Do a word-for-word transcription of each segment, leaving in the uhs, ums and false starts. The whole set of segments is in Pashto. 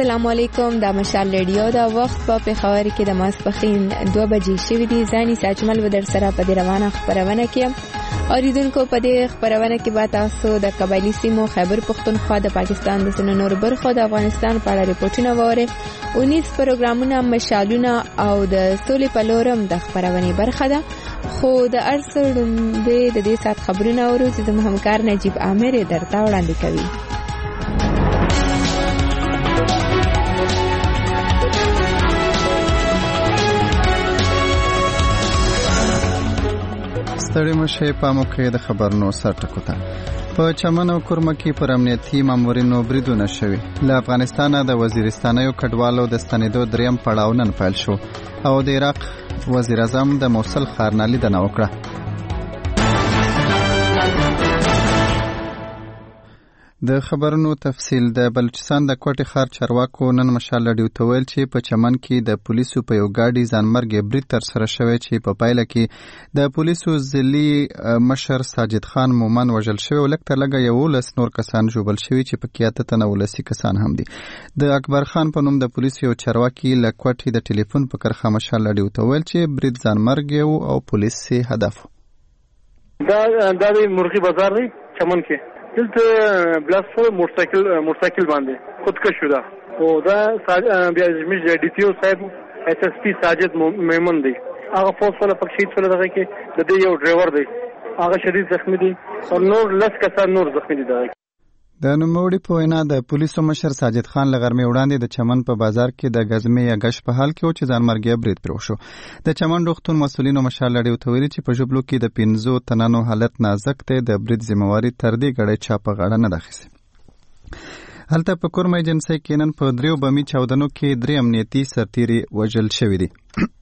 السلام علیکم. د مشال رادیو دا وخت په پېښور کې د ماسپښین دوه بجې شوې دي. ځاني ساجمل و در سره په دې روانه خبرونه کې اوریدونکو په دې خبرونه کې به تاسو د قبایلی سیمو خیبر پختونخوا د پاکستان د سنن نور برخو د افغانستان په اړه ریپورتونه ووري. اونیس پروګرامونه مشالونه او د سولې په لورم د خبرونه برخه ده. خو د ارسلم د دې سات خبرونه اورو چې د همکار نجیب عامر درته وړاندې کوي. ستړي مشه په موقع د خبرونو سرټکو ته په چمن او کرمه کې پر امنیتي مامورینو بریدونه شوي. له افغانستانه د وزیرستانیو کډوالو د ستنېدو دریم پړاو نن پیل شو او د عراق وزیر اعظم د موصل ښار نه لیدنه وکړه. د خبرونو تفصیل. د بلوچستان د کوټې ښار چارواکو نن مشال رادیو ته ویل چې په چمن کې د پولیسو په یو ګاډي ځانمرګ برید ترسره شوی چې په پایله کې د پولیسو ضلعي مشر ساجد خان مومن وژل شوی او لږ تر لږه یولس نور کسان ژوبل شوي چې پکې اته تنه ولسي کسان هم دي. د اکبر خان په نوم د پولیسو یو چارواکي له کوټې د ټلیفون په کرښه مشال رادیو ته ویل چې برید ځانمرګ او پولیس هدف دا د مرغی بازار دی چمن کې دلته بلاس موټرسایکل موټرسایکل باندې خودکش شو. دا او دا بیا زموږ ډي ټي او صاحب اس اس پی ساجد میمن دی. هغه فوس ولا پکشید ولا دغه کې د دې یو ډرایور دی هغه شدید زخمی دی او نور لس کسان نور زخمی دي. دغه د نوموړي په وینا د پولیسو مشر ساجد خان له غرمې وړاندې د چمن په بازار کې د غزمې یا غش په حال کې و چې ځانمرګي برید پرې وشو. د چمن روغتون مسؤلینو مشال رادیو ته ویلي چې په ژوبلو کې د پنځو تنانو حالت نازک دی. د برید ذمہواری تر دې غړې چا په غاړه نه ده اخیستې. هلته په کورمه ایجنسۍ کې نن په دریو بمي چاودنو کې درې امنیتي سرتیري وژل شوي دي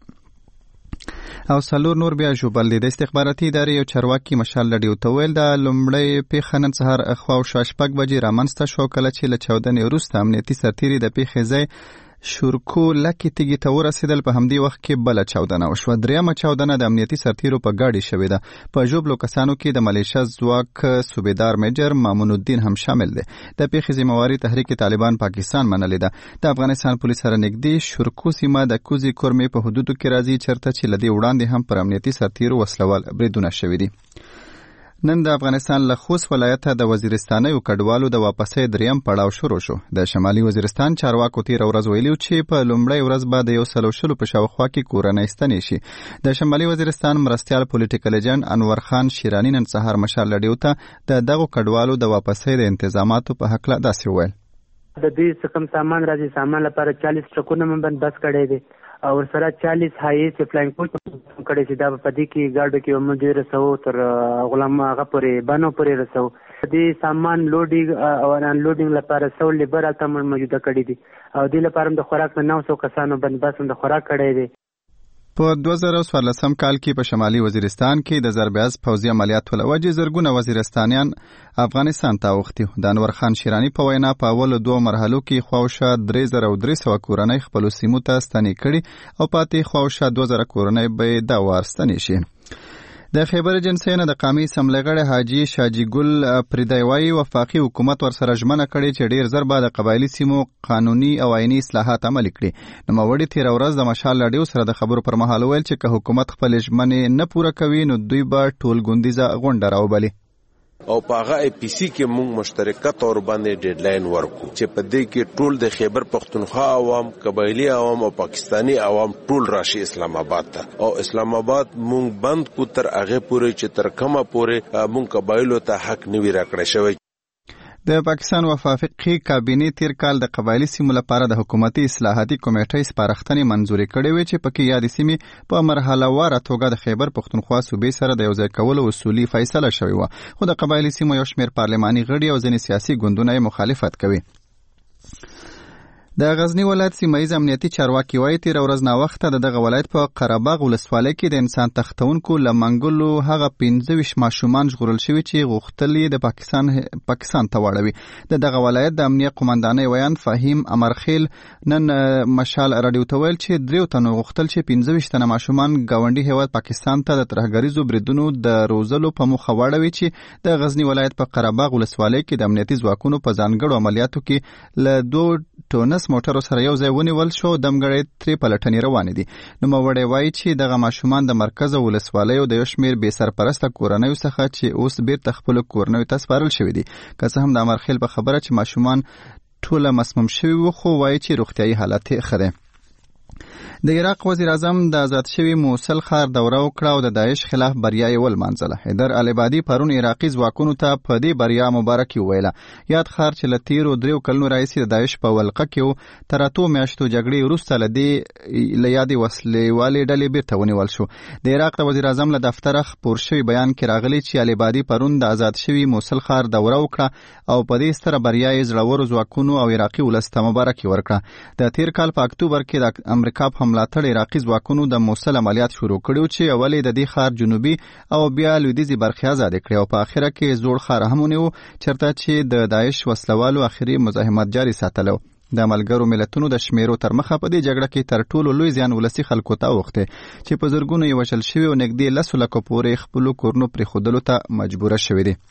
او څلور نور بیا ژوبل دي. د استخباراتي ادارې یو چارواکي مشال رادیو ته ویل د لومړۍ پیښه نن سهار خواوشا شپږ بجې رامنځته شو کله چې له چاودنې وروسته امنیتي سرتیري د پیښې ځای شورکو لکې تیږې ته ورسېدل. په همدې وخت کې بله چاودنه وشوه. دریمه چاودنه د امنیتي سرتیرو په ګاډي شوې ده. په ژوبلو کسانو کې د ملیشه ځواک صوبیدار میجر مامون الدین هم شامل دی. د پیښې ذمہواری تحریک طالبان پاکستان منلې ده. د افغانستان پولیس سره نږدې شورکو سیمه د کوزي کورمې په حدودو کې راځي چرته چې له دې وړاندې هم پر امنیتي سرتیرو وسلوال بریدونه شوي دي. نن د افغانستان له خوست ولایته د وزیرستانیو کډوالو د واپسۍ دریم پړاو شروع شو. د شمالي وزیرستان چارواکو تېره ورځ ویلي چې په لومړۍ ورځ به د یو سلو شلو په شاوخوا کې کورنۍ ستنې شي. د شمالي وزیرستان مرستیال پولیټیکل ایجنټ انور خان شیرانی نن سهار مشال رادیو ته د دغو کډوالو د واپسۍ د انتظاماتو په هکله داسې وویل. د دې څه کم سامان راځي سامان لپاره چالیس ټرکونه مې بندوبست کړی دی او ورسره چالیس هایس فلاینګ کوچ کړی چې دا په دې کې ګاډو کې موږ رسو تر غلام هغه پورې بانو پورې رسو. دې سامان لوډینګ او ان لوډینګ لپاره څو لیبر الته موجوده کړی دي او دې لپاره د خوراک نه نو څو کسانو بندوبست د خوراک کړی دی. په دوه زره څوارلسم کال کې په شمالي وزیرستان کې د ضربه‌از پوځي عملیاتو له وجې زرګونه وزیرستانیان افغانستان ته اوښتي. د انور خان شیرانی په وینا په اولو دوه مرحلو کې خواوشا درې زره او درې سوه کورنۍ خپلو سیمو ته ستنې کړي او پاتې خواوشا دوه زره کورنۍ به دا وار ستنې شي. د خیبر ایجنسۍ نه د قومي اسمبلۍ غړی حاجي شاجي ګل پریدی وایي وفاقي حکومت ورسره ژمنه کړې چې ډېر زر به د قبایلي سیمو قانوني او عیني اصلاحات عملي کړي. نوموړي تېره ورځ د مشال رادیو سره د خبرو پر مهال ویل چې که حکومت خپلې ژمنې نه پوره کوي نو دوی به ټول ګوندیزه غونډه راوبلي. او په هغه ای پی سی کې موږ مشترکه تور باندې ډیډلاین ورکو چې په دې کې ټول د خیبر پختونخوا عوام، قبایلی عوام او پاکستانی عوام ټول راشي اسلام آباد ته او اسلام آباد موږ بند کو تر هغه پورې چې تر کومه پورې موږ قبایلو ته حق نوي راکړی شوی. د پاکستان وفاقي کابینې تیر کال د قبایلی سیمو لپاره د حکومتي اصلاحاتي کمیټې سپارښتنې منزوري کړې وې چې پکې یادې سیمې په مرحله واره توګه د خیبر پختونخوا صوبې سره د یوځای کولو اصولي فیصله شوې وه. خو د قبایلی سیمو یو شمېر پارلماني غړي او ځینې سیاسي ګوندونه یې مخالفت کوي. د غزنی ولایت سیمایي امنیتي چارواکي وایي تېره ورځ ناوخته د دغه ولایت په قرهباغ ولسوالۍ کې د انسان تښتونکو له منګلو هغه پنځه ویشت ماشومان ژغورل شوي چې غوښتل یې د پاکستان پاکستان ته واړوي. د دغه ولایت د امنیه قمندانۍ ویان فهیم امرخیل نن مشال رادیو ته ویل چې دریو تنو غوښتل چې پنځه ویشت تنه ماشومان ګاونډي هیواد پاکستان ته د ترهګریزو بریدونو د روزلو په موخه واړوي چې د غزنی ولایت په قرهباغ ولسوالۍ کې د امنیتي ځواکونو په ځانګړو عملیاتو کې له دوه ټونه لس موټرو سره یو ځای ونیول شو. دمګړۍ ترې پلټنې روانې دي. نوموړی وایي چې دغه ماشومان د مرکز او ولسوالیو د یو شمېر بې سرپرسته کورنیو څخه چې اوس بیرته خپلو کورنیو ته سپارل شوي دي. که څه هم د امرخیل په خبره چې ماشومان ټوله مسموم شوي وو، خو وایي چې روغتیایي حالت یې ښه دی. د عراق وزیر اعظم د آزاد شوي موصل ښار دوره وکړه او د داعش خلاف بریا یې ولمانځله. حیدر العبادي پرون عراقي ځواکونو ته په دې بریا مبارکي وویله. یاد ښار چې له تیرو دریو کلونو راهیسې د داعش په ولقه کې و، تر اتو میاشتو جګړې وروسته له دې له یادې وسلې ډلې بیرته ونیول شو. د عراق د وزیر اعظم له دفتره خپور شوي بیان کې راغلی چې العبادي پرون د آزاد شوي موصل ښار دوره وکړه او په دې ستره بریا یې زړورو ځواکونو او عراقي ولس ته مبارکي ورکړه. د تیر کال په اکتوبر کې د امریکا په ملاتړ عراقي ځواکونو د موصل عملیات شروع کړي چې اول یې د دې ښار جنوبي او بیا لویدیځي برخې آزادې کړې او په اخره کې زوړ ښار هم ونیو چېرته چې د داعش وسلوالو اخري مزاحمت جاري ساتلو. د ملګرو ملتونو د شمیرو تر مخه په دې جګړه کې تر ټولو لوی زیان ولسي خلکو ته اوښتی چې په زرګونو یې وژل شوي او نږدې لسو لکو پورې خپلو کورونو پرېښودلو ته مجبوره شوي دي.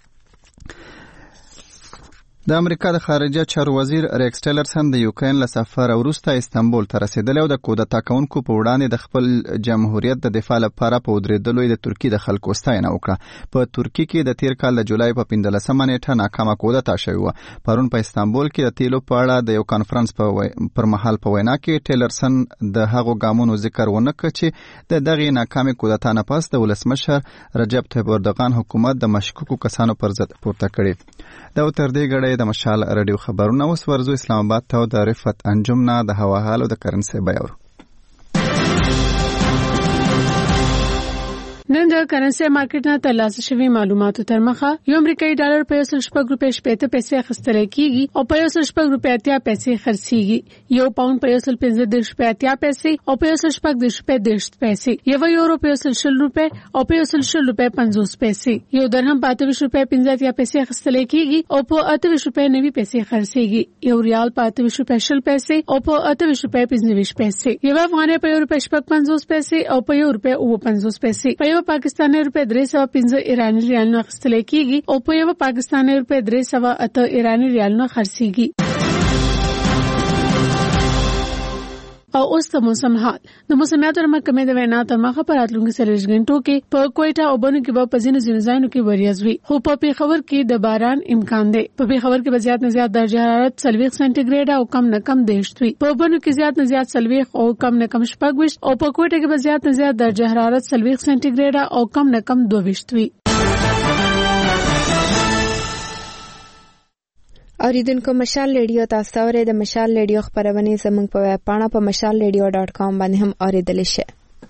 د امریکا د خارجه چارو وزیر ریکس ټیلرسن د یوکرین له سفر وروسته استانبول ته رسیدلی او د کودتا کوونکو په وړاندې د خپل جمهوریت د دفاع لپاره په ودرېدلو یې د ترکیې د خلکو ستاینه وکړه. په ترکیې کې د تیر کال د جولای په پنځلسمه نیټه ناکامه کودتا شوې وه. پرون په استانبول کې د تیلو په اړه د یو کانفرنس پر مهال په وینا کې ټیلرسن د هغو ګامونو ذکر ونه کړ چې د دغې ناکامې کودتا نه پس د ولسمشر رجب طیب اردوغان حکومت د مشکوکو کسانو پر ضد پورته کړي. دا تر دې غړې د مشال رادیو خبرونه اوس ورزو اسلام آباد ته د رفت انجم نه د هوا حال او د کرنسي بیاورو. نن د کرنسي مارکیټ نه ترلاسه شوي معلوماتو تر مخه یو امریکایي ډالر په یو سل شپږ روپۍ شپېته پیسې اخیستل کېږي او په یو سل شپږ روپۍ اتیا پیسې خرڅېږي. یو پاوند په یو سل پنځه دېرش روپۍ اتیا پیسې او په یو سل شپږ دېرش روپۍ دېرش پیسې. یو یورو په یو سل شل روپۍ او په یو سل شل روپۍ پنځوس پیسې. یو درهم په اته ویشت روپۍ پنځه اتیا پیسې اخیستل کېږي او په اته ویشت روپۍ نوي پیسې خرڅېږي. یو ریال په اته ویشت روپۍ شل پیسې او په اته ویشت روپۍ پنځه ویشت پیسې. یو افغانۍ په یو روپۍ شپږ پنځوس پیسې او په یو روپۍ اووه پنځوس پیسې. په یو پاکستاني روپۍ درې سوه پنځه ایراني ریالونه اخیستل کېږي او په یو پاکستاني روپۍ درې سوه اته ایراني ریالونه خرڅېږي. او اوس د موسم حال. د موسمیاتو محکمې د وینا تر مخه په راتلونکو څلوېښت غنټو کې په کوټا او بنو کې به په ځینو ځینو ځایونو کې وریځ وي، خو په پېښور کې د باران امکان دی. په پېښور کې به زیات نه زیات درجه حرارت څلوېښت سانتي ګریډ او کم نه کم دېرش وي. په بنو کې زیات نه زیات څلوېښت او کم نه کم شپږ ویشت او په کوټا کې به زیات نه زیات درجه حرارت څلوېښت سانتي ګریډ او کم نه کم دوه ویشت وي. اوریدونکو مشال ریډیو تاسو ته ورې د مشال ریډیو خبرونه زموږ په ویب پاڼه په مشال ریډیو ډاټ کام باندې هم اوریدل شي.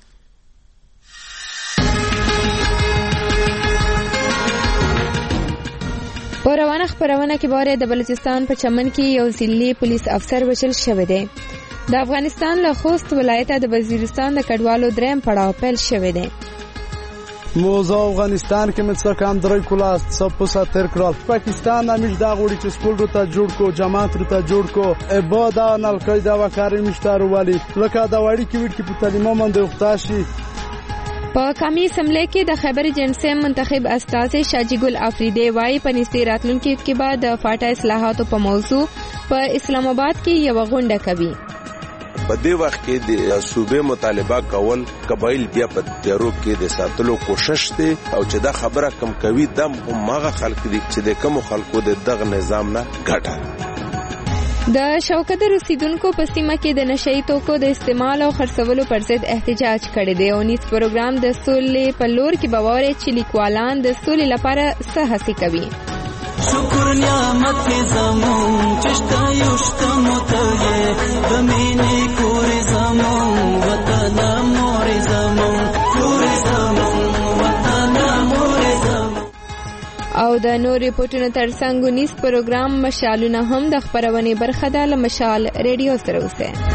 په روانه خبرونه کې باره د بلوچستان په چمن کې یو ځلي پولیس افسر وژل شوی دی. د افغانستان له خوست ولایت د وزیرستان د کډوالو دریم پړاو پیل شوی دی. موضوع افغانستان کې مڅ کام درې کلاس سب په ساتر کړل. پاکستان همیش دا غوړي چې سکول رو ته جوړ کو، جماعت رو ته جوړ کو، عباده نل قاعده وکاري مشتار والی لکه دا وړي کې وړ کې په تعلیمو باندې وختاشي. په کمی سملې کې د خیبر ایجنسی منتخب استاذ شاجی ګل افریدی وايي په نږدې راتلونکي کې بعد د فاټا اصلاحاتو په موضوع په اسلام آباد کې یو غونډه کوي. په دې وخت کې د صوبې مطالبه کول قبایل بیا په تیارو کې د ساتلو کوشش دی او چې دا خبره کم کوي دم هم هغه خلک دي چې د کوم خلکو د دغه نظام نه ګټه. د شوکت رسیدونکو په سیمه کې د نشئی توکو د استعمال او خرڅولو پر ضد احتجاج کړی دی او نیس پروګرام د سولې په لور کې باور چې لیکوالان د سولې لپاره څه هڅې کوي. شکر نعمت زمون چشتا یشتا متویه بمینی کوری زمون وطن موری زمون کوری زمون وطن موری زمون. او د نور ریپورتونو ترڅنګ نیس پروګرام مشالونه هم د خبرونې برخه ده. له مشال ریډیو سره اوسئ.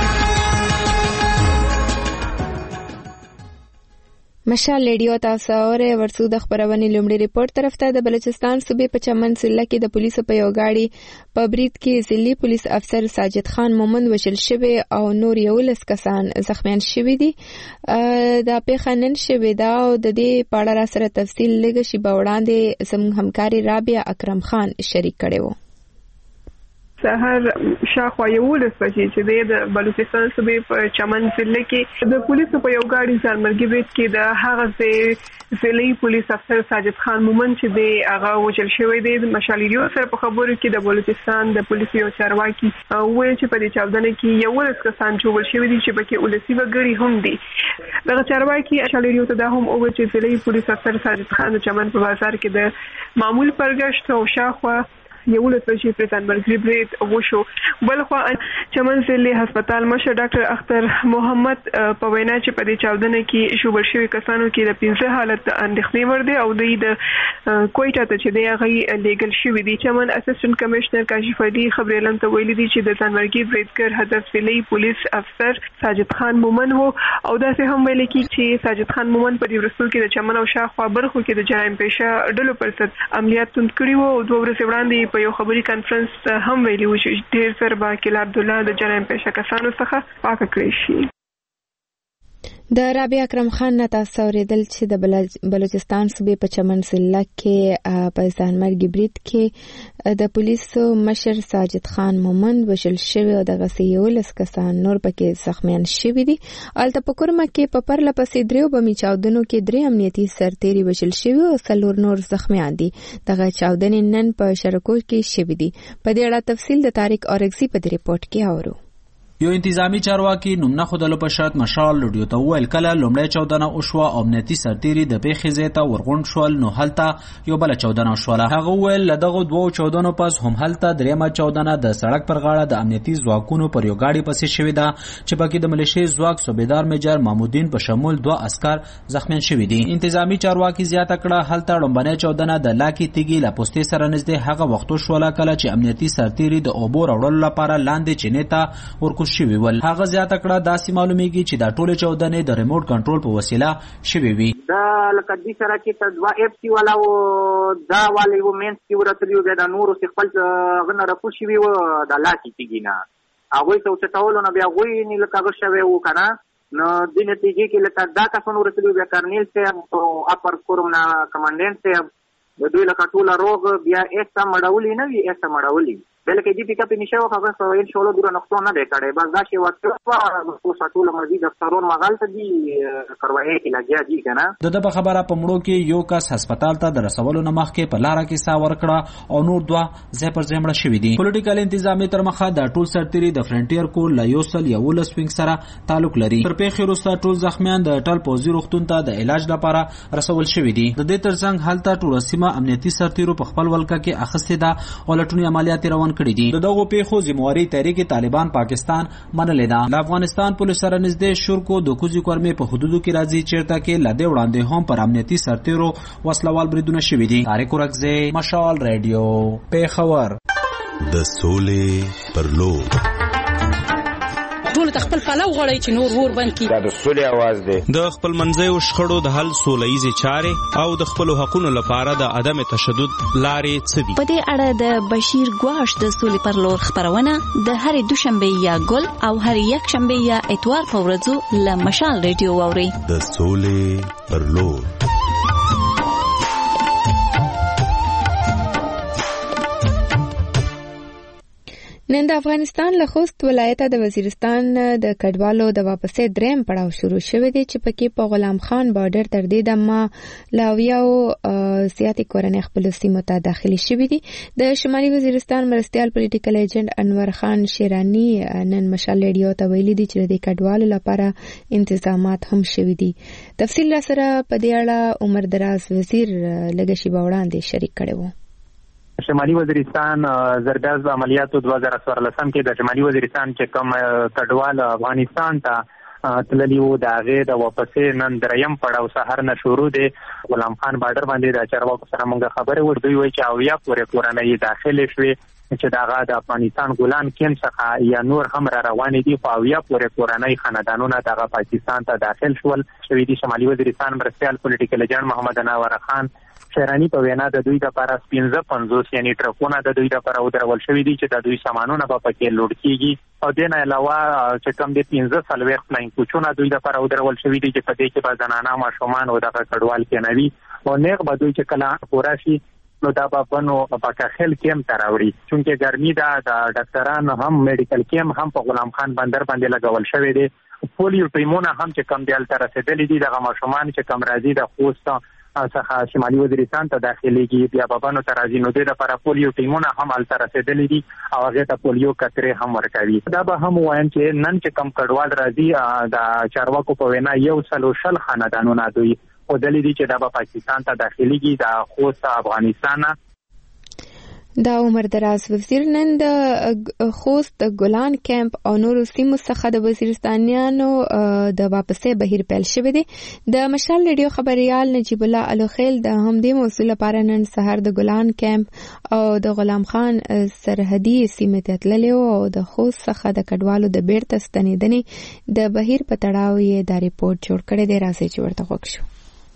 مشال ریډیو تاسو اورئ. ورسو د خبرونې لومړی ریپورت طرف ته. د بلوچستان صوبې په چمن ضلع کې د پولیسو په یو غاړي په برید کې ضلعي پولیس افسر ساجد خان مومند وژل شوی او نور یولس کسان زخمیان شوي دي. دا پیښه نن شوې ده او د دې په اړه را سره تفصیل لږ شیبه وړاندې زموږ همکاري رابعه اکرم خان شریک کړی و. سهار شاخوا یولس بجې چې د بلوچستان صوبې په چمن ضلع کې د پولیسو په یو ګاډي ځانمرګي برید کې د هغه ضلعي پولیس افسر ساجد خان مومن چې دی هغه وژل شوی دی. د مشال ریډیو سره په خبرو کې د بلوچستان د پولیسو یو چارواکي وویل چې په دې چاودنه کې یولس کسان ژوبل شوي دي چې پکې ولسي وګړي هم دي. دغه چارواکي مشال ریډیو ته دا هم وویل چې ضلعي پولیس افسر ساجد خان د چمن په بازار کې د معمول پرګشت او شاخوا یولس بجې پر ځانمرګي برید وشو. بلخوا چمن ضلعي هسپتال مشر ډاکټر اختر محمد په وینا چې په دې چاودنه کې ژوبل شوي کسانو کې د پنځه حالت اندېښنې وړ دی او دوی د کویټا ته چې دی هغه لیږل شوي دي. چمن اسسټنټ کمشنر کاشف علي خبري اعلان ته ویلي دي چې د ځانمرګي بریدګر هدف ضلعي پولیس افسر ساجد خان مومن وو او داسې هم ویل کېږي چې ساجد خان مومن په دې ورستو کې د چمن او شاخوا برخو کې د جرایم پیشه ډلو پر ضد عملیات تند کړي وو او دوه ورځې وړاندې په یو خبري کانفرنس هم ویلي و چې ډېر زر به کیل عبدالله د جرایم پیشه کسانو څخه پاکه کړی شي. د رابعه اکرم خان نه تاسو اوریدل چې د بلوچستان صوبې په چمن ضلع کې په ځانمرګي برید کې د پولیسو مشر ساجد خان مومند وژل شوی او دغه یولس کسان نور پکې زخمیان شوي دي. الته په کورمه کې په پرله پسې دریو بمي چاودنو کې درې امنیتي سرتیري وژل شوي او څلور نور زخمیان دي. دغه چاودنې نن په شرکو کې شوي دي. په دې اړه تفصیل د طارق اورګزي په دې ریپورت کې اورو. یو انتظامی چارواکي نوم نه خودلو په شرط مشال لډیو ته ویل کله لومړی چاودنه وشوه او امنیتي سرتیري د پیښې ځای ته ورغونډ شول نو هلته یو بل چاودنه وشوله. هغه ویل له دغه دوو چاودنو پس هم هلته دریمه چاودنه د سړک پر غاړه د امنیتي ځواکونو پر یو ګاډي پسې شوې ده چې پکې د ملیشې ځواک صوبیدار میجر محمودین په شمول دوه عسکر زخمیان شوي دي. انتظامی چارواکي زیاته کړه هلته لومبنۍ چاودنه د لاکي تیږي له پوستې سره نږدې هغه وخت وشوله کله چې امنیتي سرتیري د اوبو راوړلو لپاره لاندې چینې ته ورکوز شوي ول. هغه زیاته کړه داسې معلومیږي چې دا ټولې چاودنې د ریموټ کنټرول په وسیله شوې وي. دا لکه دې سره کې ته دوه اف سی والا و دا والی و مینس کې ورتلی و د نورو څخه خپل غنه راکو شوي و د لاکي تیږي نه هغوی ته وچتولو نه بیا هغوی نه لکه هغه شوی و که نه نو دې نتیجې کې لکه دا کسان ورتلي و بیا کرنیل صاحب او اپر کورم نه کمانډنټ صاحب د دوی لکه ټوله روغ بیا ایسته مړولي نه وي ایسته مړولي بلکې دې پیکاپ نشه و هغه سو ان شاء الله دغه نقصان نه دی کړی بس دا چې وکړه په ساتول مزید افسرون مغال ته دي کاروایی کې لګیا دي کنه. د دغه خبره په مړو کې یو کس هسپتال ته د رسولو نه مخکې په لاره کې سا ورکړه او نور دوه ځای پر ځای مړه شوي دي. پولیټیکل انتظامی تر مخه د ټول سرتیري د فرنټیر کور له یوسل یولس وینګ سره تعلق لري. تر پیښې وروسته ټول زخمیان د ټل پوزي روغتون ته د علاج لپاره رسول شوي دي. د دې ترڅنګ هلته ټول سیمه امنیتي سرتیرو په خپل ولکه کې اخیستې ده او لټونی عملیات روان کړي دي. د دغه پیښو ذمہواری تحریک طالبان پاکستان منلې ده. له افغانستان پولیس سره نږدې شورکو د کوزي کورمې په حدودو کې راځي چیرته کې لدې وړاندې هم پر امنیتي سرتیرو وسلوال بریدونه شوي دي. طارق اورګزي مشال ریډیو پیښور. د سولې پر لور ټول خپل پلو غړی چې نور ور بند کی. دا د سولې आवाज دی. د خپل منځي او شخړو د حل سولېزي چارې او د خپل حقوقو لپاره د عدم تشدد لارې څه دي. په دې اړه د بشیر ګواش د سولې پر لور خبرونه د هرې دوشنبه یا ګل او هر یک شنبه یا اتوار په ورځو له مشال ریډیو اوري. د سولې پر لور. نن د افغانستان له خوست ولایت د وزیرستان د کډوالو د واپسې دریم پړاو شروع شوی دی چې پکې په غلام خان بارډر تر دې دمه لاویاو سیاسي کورنۍ خپل سیمو ته داخلي شوی دي. د شمالي وزیرستان مرستيال پولیټیکل ایجنټ انور خان شیرانی نن مشال ریډیو ته ویلي دي چې د کډوالو لپاره انتظامات هم شوی دي. تفصیل سره په دې اړه عمر دراز وزیر لګشي باوړاندې شریک کړي وو. شمالي وزیرستان زرګاز عملیاتو دوه زره څوارلسم کې د شمالي وزیرستان چې کوم کډوال افغانستان ته تللی وو د هغې د واپسې نن دریم پړاو سهار نه شروع دی. غلام خان بارډر باندې د چارواکو سره موږ خبرې وکړې. دوی وایي چې اویا پورې کورنۍ داخلې شوې چې د هغه د افغانستان ګولان کیم څخه یا نور هم را روانې دي خو اویا پورې کورنۍ خاندانونه دغه پاکستان ته داخل شول شوي دي. شمالي وزیرستان مرستیال پولیټیکل ایجنټ محمد انور خان شیرانی په وینا د دوی لپاره پنځه پنځوس یعنی ټرکونه د دوی لپاره ودرول شوي دي چې د دوی سامانونه به پکې لوډ کیږي او دې نه علاوه چې کوم د پنځه څلوېښت فلاینګ کوچونه دوی لپاره ودرول شوي دي چې په دې کې به زنانه ماشومان او دغه کډوال کېنوي او نیغ به دوی چې کله پوره شي نو دا به بنو پاکخیل کیم ته راوړي. چونکې ګرمي ده، د ډاکټران هم میډیکل کیم هم په غلام خان بندر باندې لګول شوی دی. پولیو ټیمونه هم چې کم دیال ته رسېدلي دي، دغه ماشومان چې کم راځي د خوست څخه شمالي وزیرستان ته داخليږي، بیا به بنو ته راځي، نو د لپاره پولیو ټیمونه هم هلته رسېدلي دي او هغې ته پولیو کترې هم ورکوي. دا به هم وایم چې نن چې کم کډوال راځي د چارواکو په وینا یو سلو شل خاندانونه دوی ښودلي دي چې دا به پاکستان ته داخليږي د خوست افغانستان. دا عمر دراز وزیر نن د خوست د ګلان کیمپ او نورو سیمو څخه د وزیرستانیانو د واپسې بهیر پیل شوی دی. د مشال ریډیو خبريال نجیب الله الوخیل د همدې موضوع لپاره نن سهار د ګلان کیمپ او د غلام خان سرحدي سیمې ته تللی او د خوست څخه د کډوالو د بیرته ستنېدنې د بهیر په تړاو یې دا ریپورت جوړ کړی دی. راځئ چې ورته غوږ شو.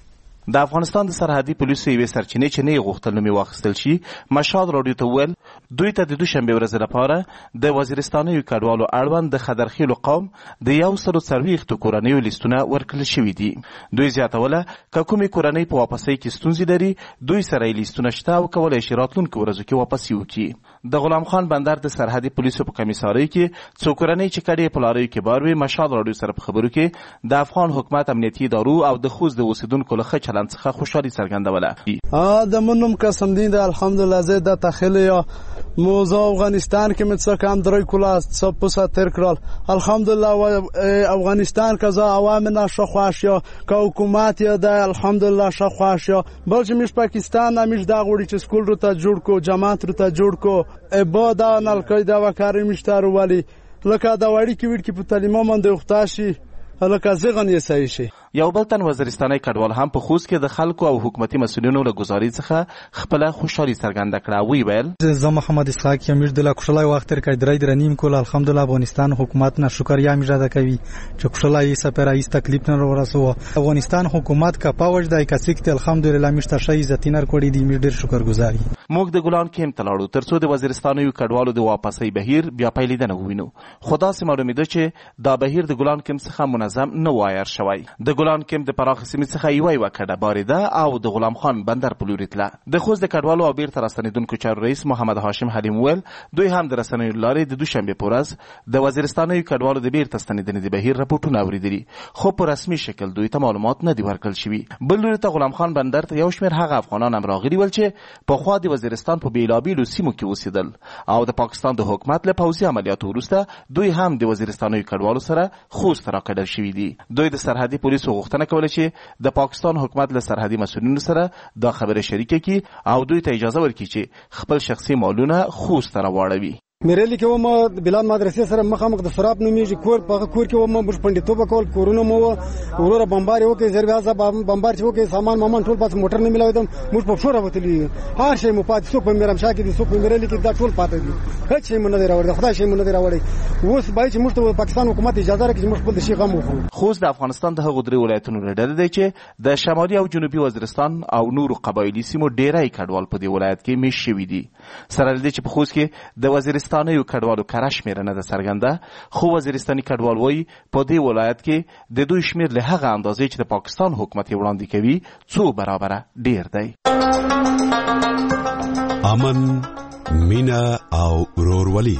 د افغانستان د سرحدي پولیسو یوې سرچینې چې نه یې غوښتل نومې واخیستل شي، مشهاد راډیو ته وویل دوی ته د دوشنبې ورځې لپاره د وزیرستانیو کډوالو اړوند د خدرخیلو قوم د یو سلو څلوېښتو کورنیو لیستونه ورکړل شوي دي. دوی زیاتوله که کومې کورنۍ په واپسۍ کې ستونزې لري، دوی سره یې لیستونه شته او کولی شي راتلونکو ورځو کې واپسي وکړي. د غلام خان بندر د سرحدي پولیسو په کمیسارۍ کې څو کورنۍ چې کډې په لاریو کې بار وي، مشهاد راډیو سره په خبرو کې د افغان حکومت امنیتي ادارو او د خوست د اوسېدونکو له ښه چلند څخه خوشحالي څرګندوله. د منم قسم دین د الحمدلله زه د تخیل یا موضوع افغانستان کې مڅ کم درې کلاس سب پسا تر کړل الحمدلله افغانستان کزا عوام نه شخواش یا که حکومت یا د الحمدلله شخواش یا بل چې مش پاکستان نمیش دا غوړي چې سکول رو ته جوړ کو، جماعت رو ته جوړ کو، عباده نل قاعده وکاري مشتر ولی لکه دا وړي کې وړ کې په تعلیمو باندې وختاشي هلکه زغن یې صحیح شي. یو بل تن وزیرستاني کډوال هم په خوست کې د خلکو او حکومتي مسؤلینو له گزاري څخه خپل خوشحالي څرګنده کړه. وی ویل زه محمد اسحاق یم د لا کوشلای وخت تر کې درې درنیم کول الحمدلله افغانستان حکومت نه شکریا میژه کوي چې کوشلای سپر ایس تکلیف نه ورسو. افغانستان حکومت کا پاوج دای کسیکت الحمدلله میشته شي عزتینر کوړي دی می ډیر شکرګزاري. موږ د ګلان کیمپ تلاړو ترڅو د وزیرستاني کډوالو د واپسۍ بهیر بیا پیلیدنه ووینو. خدا سي معلومه ده چې دا بهیر د ګلان کیمپ څخه منظم نه وایر شوی. د ګلان کیمپ د پراخ سیمې څخه یوه یوه کډه باریده او د غلام خان بندر په لوري تله. د خوست د کډوالو او بیرته راستنېدونکو چارو رئیس محمد هاشم حلیم وویل دوی هم د رسنیو له لارې د دوشنبې په ورځ د وزیرستانیو کډوالو د بیرته ستنېدنې د بهیر راپورټونه اورېدلي، خو په رسمي شکل دوی ته معلومات نه دي ورکړل شوي. بل لوري ته غلام خان بندر ته یو شمېر هغه افغانان هم راغلي ول چې پخوا د وزیرستان په بېلابېلو سیمو کې اوسېدل او د پاکستان د حکومت له پوځي عملیاتو وروسته دوی هم د وزیرستانیو کډوالو سره خوست راکډل شوي دي. دوی د سرحدي پولیسو غوښتنه کوله چې د پاکستان حکومت له سرحدي مسؤلینو سره دا خبره شریکه کی او دوی ته اجازه ورکړي چې خپل شخصي مالونه خوست ته راوړوي. میرلی کې و ما بلاد مدرسې سره مخامخ د سراب نومیږي کور په کور کې و ما بش پندیتوب کول کورونه مو ورور بمبار یو کې زر بیازه بمبار چې و کې سامان مامان ټول پاس موټر نه ملاویدم موږ په شوره وتلی هر شی مو پات سو په میرم شاکې دي سو په میرلی کې دا ټول پاتې دي هیڅ شی مونږ نه راوړل خدای شی مونږ نه راوړل اوس بای چې موږ ته پاکستان حکومت اجازه راکړي چې موږ خپل شي غم وکړو. خوست د افغانستان د هغو درې ولایتونو لړل دی چې د شمالي او جنوبي وزیرستان او نورو قبایلی سیمو ډیری کډوال په دې ولایت کې میش شوي دي. سره لدې چې په خوست کې د وزیرستانیو کډوالو کره شمېره نه ده څرګنده، خو وزیرستاني کډوال وایي په دې ولایت کې د دوی شمېر له هغه اندازې چې د پاکستان حکومت یې وړاندې کوي څو برابره ډیر دی. امن، مینا او ورورولي،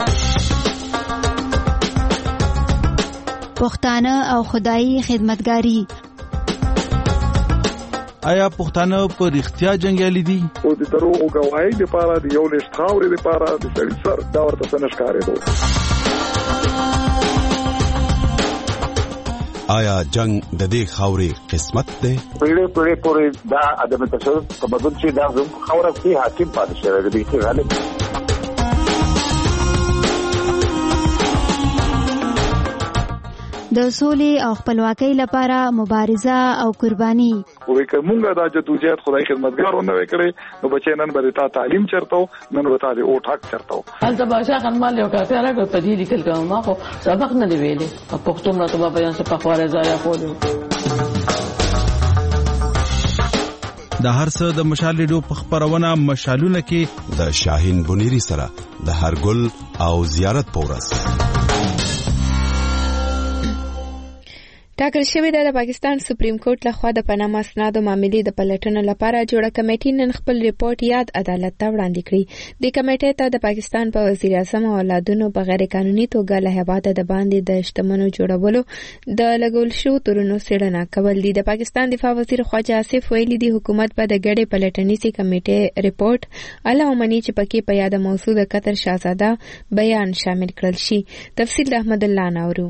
پښتانه او خدایي خدمتګاري. آیا پښتانه په رښتیا جنګیالي دي؟ او د دروغو ګواهۍ لپاره د یو لیست خاورې لپاره د سړي سر دا ورته څه نه ښکارېدو. آیا جنگ د دې خاورې قسمت دی؟ پیړۍ پیړۍ پورې دا عدم تشدد تمدن چې دا زموږ خاوره کې حاکم پاتې شوی دی بیخي غالب. د سولې او خپلواکۍ لپاره مبارزه او قرباني. وې که مونږه دا جدوجہد خدای خدمتګار ونه وکړي نو بچی نن به تا تعلیم چرته نن به تا د اوټ حق چرته. هلته بادشاه خانمال یو کافي راغی په دې لیکل کوم ما خو سبق نه دی ویلي پښتو مړه ته په یان څه په خواره ځای خولو. د هر څه د مشال ریډیو په خبرونه مشالونه کې د شاهین بنيري سره د هرګل او زیارت پورس. ټاکل شوې ده د پاکستان سپریم کورټ لخوا د پاناما اسنادو معاملې د پلټنې لپاره جوړه کمیټې نن خپل ریپورت یاد عدالت ته وړاندې کړی. د کمیټې ته د پاکستان په وزیر اعظم او اولادونو په غیر قانوني توګه له هیواده د باندې د شتمنو جوړولو د لګول شو تورونو څېړنه کول دي. د پاکستان دفاع وزیر خواجه آصف ویلي دی حکومت به د ګډې پلټنیزې کمیټې ریپورت علاوه مني چې پکې په یاد موضوع د قطر شاهزاده بیان شامل کړل شي. تفصیل د احمد الله ناورو.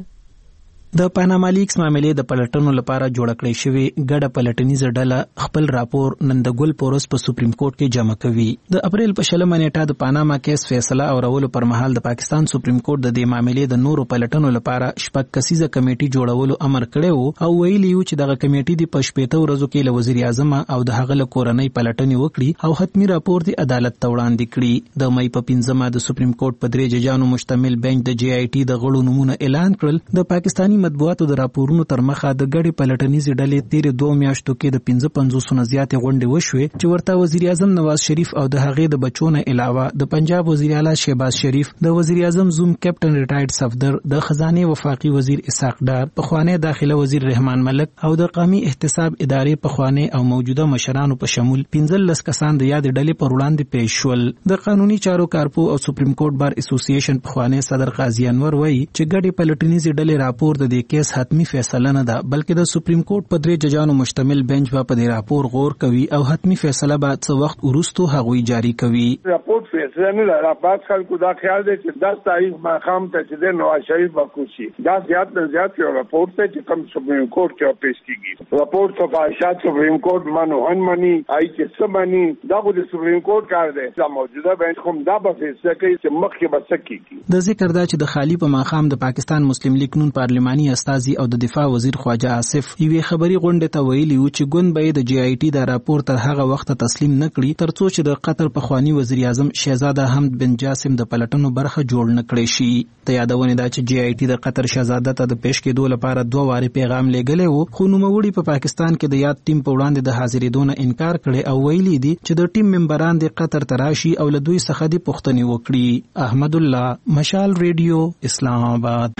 د پاناما لیکس معاملې د پلټنو لپاره جوړ کړی شوی ګډه پلټنیزه ډله خپل راپور نن د ګل پورس په سپریم کورټ کې جمع کوي. د اپریل په شلمه نیټه د پاناما کیس فیصله اورولو پر مهال د پاکستان سپریم کورټ د دې معاملې د نورو پلټنو لپاره شپږ کسیزه کمیټې جوړولو امر کړی وو او ویلي و چې دغه کمیټې د پښپېته ورځو کې له وزیر اعظم او د هغه له کورنۍ پلټنې وکړي او حتمی راپور د عدالت ته وړاندې کړي. د مې په پنځمه د سپریم کورټ په درې ججانو مشتمل بنچ د جی آی ټي د غړو نمونه اعلان کړل. د پاکستاني مطبوعاتو د راپورونو تر مخه د ګډې پلټنیزې ډلې تیرې دوه میاشتو کې د پنځه پنځوس نه زیاتې غونډې وشوې چې ورته وزیر اعظم نواز شریف او د هغې د بچو نه علاوه د پنجاب وزیر اعلی شهباز شریف، د وزیر اعظم زوم کیپټن ریټایرډ صفدر، د خزانه وفاقي وزیر اسحاق ډار، پخوانی داخله وزیر رحمان ملک او د قومي احتساب ادارې پخوانی او موجوده مشرانو په شمول پنځلس کسان د یاد ډلې پر وړاندې پیښ شول. د قانوني چارو کارپو او سپریم کورټ بار اسوسییشن پخوانی صدر قاضي انور وایي چې ګډې پلټنیزې ډلې راپور د دې کیس حتمی فیصله نه ده، بلکې د سپریم کورټ په درې ججانو مشتمل بنچ به په دې راپور غور کوي او حتمی فیصله به څه وخت وروسته هغوی جاری کوي. راپور فیصله نه ده. بعض خلکو دا خیال دی چې دس تاریخ ماښام ته چې د نواز شریف بکوشي دا زیات نه زیات یو راپور ته چې کوم سپریم کورټ کې پیش کیږي. راپور ته فایشات سپریم کورټ مانو هن منی آی چې سمانی دا د سپریم کورټ کار دی. دا موجوده بنچ کوم دا به فیصله کوي چې مخکې به څه کیږي. د ذکر دا چې د خالی په ماښام د پاکستان مسلم لیگ نون پارلماني استازي او د دفاع وزیر خواجه آصف یوې خبري غونډې ته ویلي و چې ګوند به د جی آی ټي دا راپور تر هغه وخت تسلیم نه کړي ترڅو چې د قطر پخوانی وزیر اعظم شهزاده حمد بن جاسم د پلټنو برخه جوړ نه کړي شي. ته یادونه ده چې جی آی ټي د قطر شهزاده ته د پیش کېدو لپاره دوه واره پیغام لېږلی و، خو نوموړي په پاکستان کې د یاد ټیم په وړاندې د حاضرېدو نه انکار کړی او ویلي دي چې د ټیم ممبران د قطر ته راشي او له دوی څخه د پوښتنې وکړي. احمد الله، مشال ریډیو، اسلام آباد.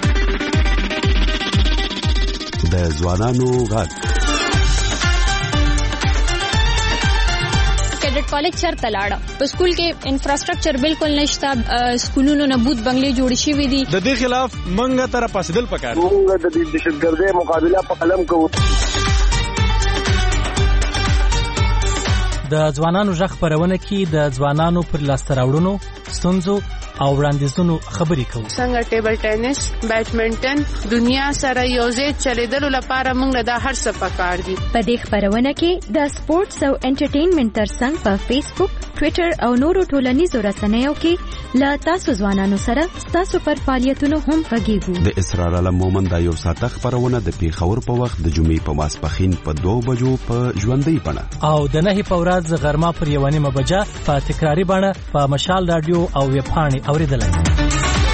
د ځوانانو غږ کیډټ کالج چرته لاړه. په سکول کې انفراستراکچر بالکل نشته، سکولونو نه بوت بنگلې جوړ شوي دي. د دې خلاف منګه تر پاسدل پکار. موږ د دهشتګردۍ مقابله په قلم کوو. د ځوانانو غږ خپرونه کې د ځوانانو پر لاسته راوړنو، ستونزو او وړاندیزونو خبرې کوو. څنګه ټیبل ټینس، بیډمنټن، دنیا سره یوځای چلیدلو لپاره موږ د هر څه پکار دي. په دې خبرونه کې د سپورتس او انټرټینمنټ ترڅنګ په فیسبوک، ټویټر او نورو ټولنیزو رسنیو کې لا تاسو ځوانانو سره تاسو پر فعالیتونو هم غږیږو. د اسرار علم مومن دا یو ساعته خبرونه د پیښور په وخت د جمعې په ماسپښین په دوه بجو په ژوندۍ بڼه او د نهي په ورځ غرمه پر یوه نیمه بجه په تکراري بڼه په مشال رادیو او ویب پاڼې اوریدلای.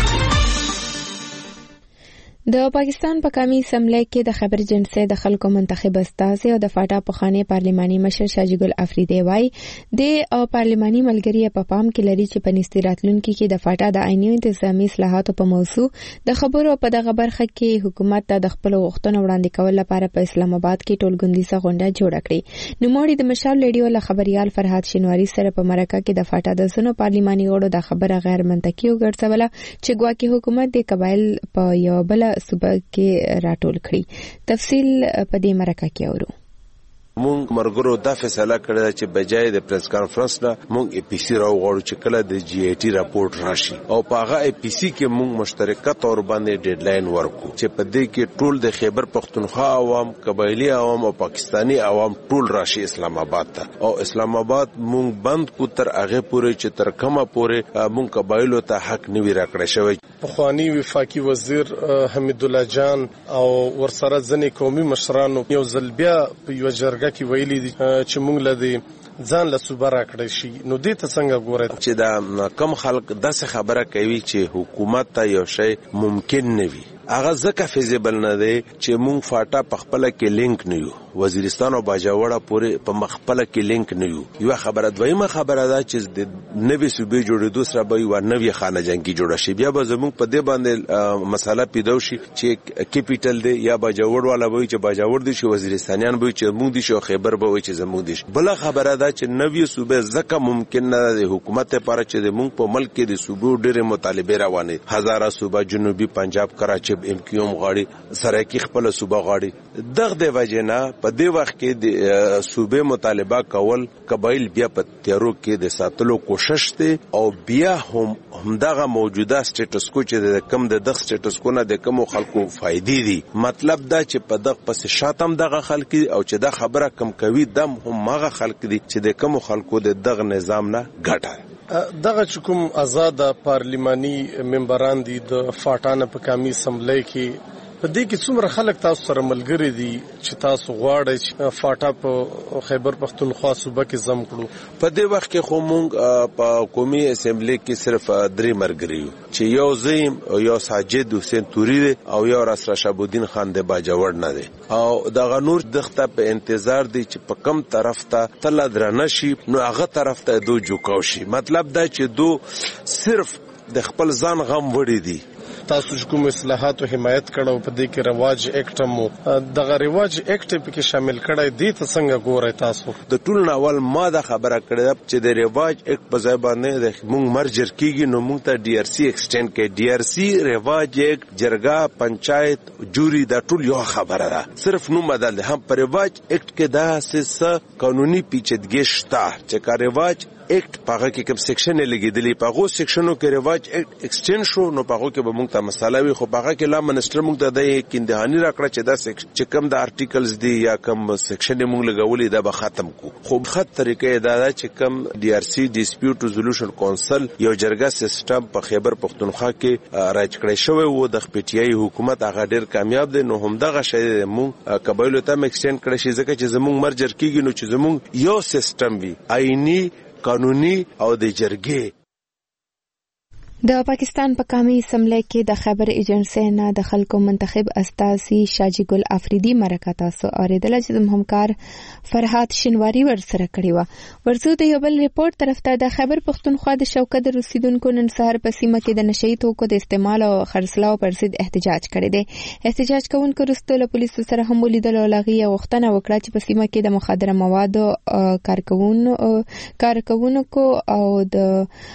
د پاکستان په قومي اسمبلی کې د خیبر جنسي د خلکو منتخب استازي او د فاټا پخوانی پارلماني مشر شاجي ګل افریدي وای د پارلماني ملګری په پام کې لري چې په نږدې راتلونکي کې د فاټا د عیني انتظامی اصلاحاتو په موضوع د خبرو په دغه برخه کې حکومت ته د خپل غوښتنو وړاندې کول لپاره په اسلام آباد کې ټولګوندیزه غونډه جوړه کړې. نوموړي د مشال ریډیو له خبريال فرحات شینواری سره په مرکه کې د فاټا د زنو پارلماني غړو د خبره غیر منطقي وګرځوله چې ګواکې حکومت د قبایل په یو بل صوبه کې راټول کړي. تفصیل په دې مرکه کې اورو. مونږ مرګرو دا فیصله کړې چې بجای د پریس کانفرنس نه مونږ ای پی سی راوغړو چې کله د جی ای ټي راپورټ راشي او په هغه ای پی سی کې مونږ مشترکه تور باندې ډیډلاین ورکو چې په دې کې ټول د خیبر پختونخوا عوام، قبایلی عوام او پاکستانی عوام ټول راشي اسلام آباد ته او اسلام آباد مونږ بند کو تر هغه پورې چې تر کومه پورې مونږ قبایلو ته حق نیوي راکړی شوی. پخوانی وفاقي وزیر حمید الله جان او ورسره ځنې قومي مشرانو یو ځل بیا په یو جرګه کې ویلي دي چې موږ له ځان له صوبه راکړی شي. نو دې ته څنګه ګورئ چې دا کم خلک داسې خبره کوي چې حکومت ته یو شی ممکن نه وي؟ هغه ځکه فیزیبل نه دی چې موږ فاټا په خپله کې لینک نه یو وزیرستان او باجوړه پورې په مخبله کې لینک نه یو. یو خبره دویمه خبره ده چې د نوې صوبې جوړېدو سره به یو نوې خانه جنگي جوړه شي. بیا به زموږ په دې باندې مسله پیدا شي چې کیپټل دی یا باجوړ والا وي چې باجوړ دي شي، وزیرستانیان وي چې موږ دي شي، خیبر به وي چې زموږ دي شي. بل خبره ده چې نوې صوبې ځکه ممکن نه ده د حکومت لپاره چې د موږ په ملک کې د صوبو ډېرې مطالبه روانه، هزاره صوبه، جنوبي پنجاب، کراچي، ام کیو ام غاړي، سرایکي خپل صوبه غاړي. دغه د وجنه په دې وخت کې د صوبې مطالبه کول قبایل بیا په تیارو کې د ساتلو کوشش دي او بیا هم همدغه موجوده سټیټس کو چې د کم د دغه سټیټس کو نه د کم خلکو فائدې دي. مطلب دا چې په دغه پس شاتم دغه خلک او چې دا خبره کم کوي دم هم هغه خلک دي چې د کم خلکو د دغه نظام نه ګټه. دغه کوم آزاد پارلیماني ممبران دي د فاټانه په قومي اسمبلی کې، په دې کې څومره خلک تاسو سره ملګری دي چې تاسو غواړئ چې فاټا په خیبر پختونخوا صوبه کې زم کړو؟ په دې وخت کې خو مونږ په قومي اسمبلی کې صرف درې مرګري یو چې یو زیم او یو ساجد حسین توري دی او یو راسره شابودین خان د باجوړ نه دی او دغه نور دغه په انتظار دی چې په کم طرف ته تل درنه شي نو هغه طرف ته دو جوکاو شي. مطلب دا چې دو صرف د خپل ځان غم وړي دي. تاسو کوم اصلاحات او حمایت کړو په دې کې رواج اکټ مو دغه رواج اکټ په کې شامل کړی دی، ته څنګه ګورئ تاسو؟ د ټول ناول ما دا خبره کړې چې د رواج اکټ په ځای باندې د موږ مرجر کیږي نو موږ ته ډي ار سي ایکسټند کې ډي ار سي رواج اکټ جرګه پنچایت جوري دا ټول یو خبره ده، صرف نو بدل ده. هم پر رواج اکټ کې دا سه قانوني پیچیدګي شته چې کا رواج اکټ پاغه کې کوم سیکشن لګیدلی پاغه سیکشنو کې رواج اکټ ایکسټند شو نو پاغه کې به موږ ته مساله وي، خو پاغه کې لا منسټر موږ ته د کیندهانی راکړه چې دا سیکشن چې کوم د ارټیکلز دی یا کوم سیکشن موږ لګولې دا به ختم کو. خو خط طریقې دا ده چې کوم ډي ار سی ډیسپیوټ ریزولوشن کونسل یو جرګه سیستم په خیبر پختونخوا کې راج کړی شوی وو د خپټیای حکومت هغه ډیر کامیاب دی. نو هم دغه شی موږ قبایلو ته ایکسټند کړی شي ځکه چې زموږ مرجر کیږي نو چې زموږ یو سیستم وي آئینی قانوني او د جرګې. د پاکستان په قومي اسمبلی کې د خبر ایجنسی نه د خلکو منتخب استازي شاجي ګل افریدي مرکه تاسو اوریدل چې د همکار فرحات شینواری ورسره کړی و. ورڅو د یو بل ریپورت طرف ته د خبر پختونخوا د شوکت رسیدونکو نن سهار په سیمه کې د نشئی توکو د استعمال او خرڅلاو پر ضد احتجاج کړی دی. احتجاج کوونکو رسټو له پولیسو سره هم ولیدل او لغوي غوښتنه وکړه چې په سیمه کې د مخدره موادو کارکونکو کارکونکو او د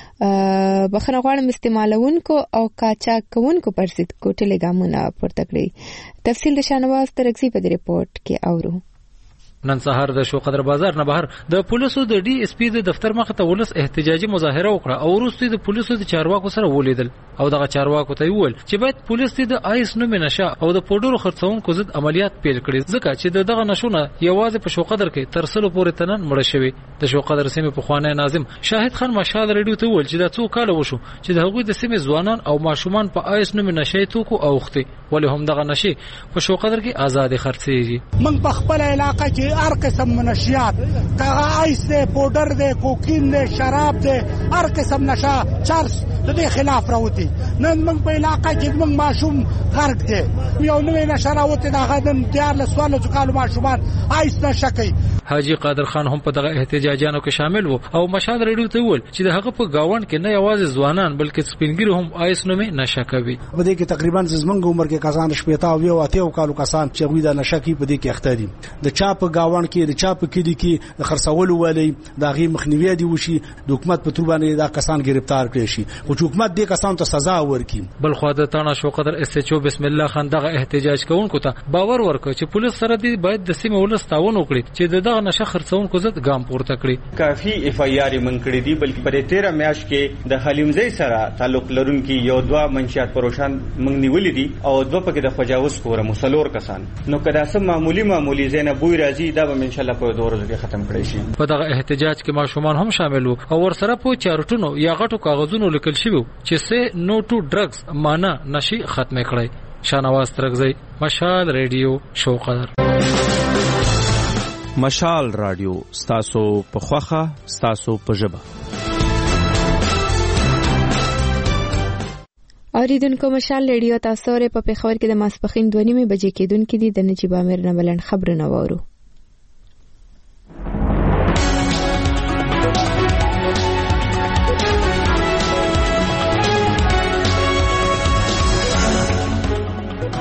بخنه غواړم استعمالونکو او قاچاق کوونکو پر ضد کوټلې ګامونه پورته کړي. تفصیل د شانواز ترغزي په ریپورت کې اورو. نن سهار د شوقدر بازار نه بهر د پولیسو د ډي اس پی د دفتر مخ ته ولس احتجاجي مظاهره وکړه او وروسته د پولیسو د چارواکو سره ولیدل او دغه چارواکو ته ویل چې باید پولیس د آیس نوم نشه او د پودرو خرڅونکو ضد عملیات پیل کړي ځکه چې دغه نشونه یوازې په شوقدر کې تر سلو پورې تنن مړ شوی. د شوقدر سیمې په خوانه ناظم شاهد خان مشال ریډیو ته ویل چې دا څو کال وشو چې د هغوی د سیمې ځوانان او ماشومان په آیس نوم نشه توکو اوخته ولې هم دغه نشه په شوقدر کې آزاد خرڅيږي. من په خپل علاقې کې هر قسم منشیات کاغه آیس دے پودر دے کوکین دے شراب دے هر قسم نشه چرس د دې خلاف راوتی. نن موږ په علاقې کې موږ ماشوم غرق دي یو نوې نشه راوتی دا غدن دیار له سوال ځکه ماشومان آیس نشه کوي. حاجی قادر خان هم په دغه احتجاجانو کې شامل وو او مشهد ریډیو ته ویل چې د هغه په گاوند کې نه یوازې ځوانان بلکې سپینګری هم آیس نومې نشه کوي. په دې کې تقریبا زمونږ عمر کې کسان شپږ او یو اتیو کالو کسان چې وی دا نشه کوي په دې کې اخته دي. د چا په گاوند کې د چا په کې دي کې د خرڅولو والی دا غي مخنیوي دی وشي د حکومت په تور باندې دا کسان گرفتار کړي شي او حکومت دې کسان ته سزا ورکړي. بل خو د تانا شوقدر اس ایچ او بسم الله خان دغه احتجاج کوونکو ته باور ورکړ چې پولیس سره دی باید د سیمه ولس تعاون وکړي چې دغه نشه خرڅون کو زد ګام پورته کړی. کافی اف ای آر منکړی دی بلکې په تیرہ میاش کې د حلیمزی سره تعلق لرونکي یو دوا منشیات پروشان منګ نیولې دي او دوه پکې د فجاوز پورې مسلور کسان نو کدا سم معمولی معمولی زینب بوی راځي دا به ان شاء الله په دوه ورځو کې ختم کړی شي. په دغه احتجاج کې ماشومان هم شامل وو او ورسره په چارټونو یا غټو کاغذونو لیکل شوی چې سه نو ټو ډرګز معنا نشي ختم کړی. شانواز ترغزی مشال ریډیو شوقدر. مشال رادیو ستاسو په خوخه ستاسو په ژبه. اوریدونکو مشال ریډیو تاسو ر په پیښور کې د ماسپخین دوه نیمه بجې کېدونکې دي د نجیب امیر نه بلند خبرونه وورو.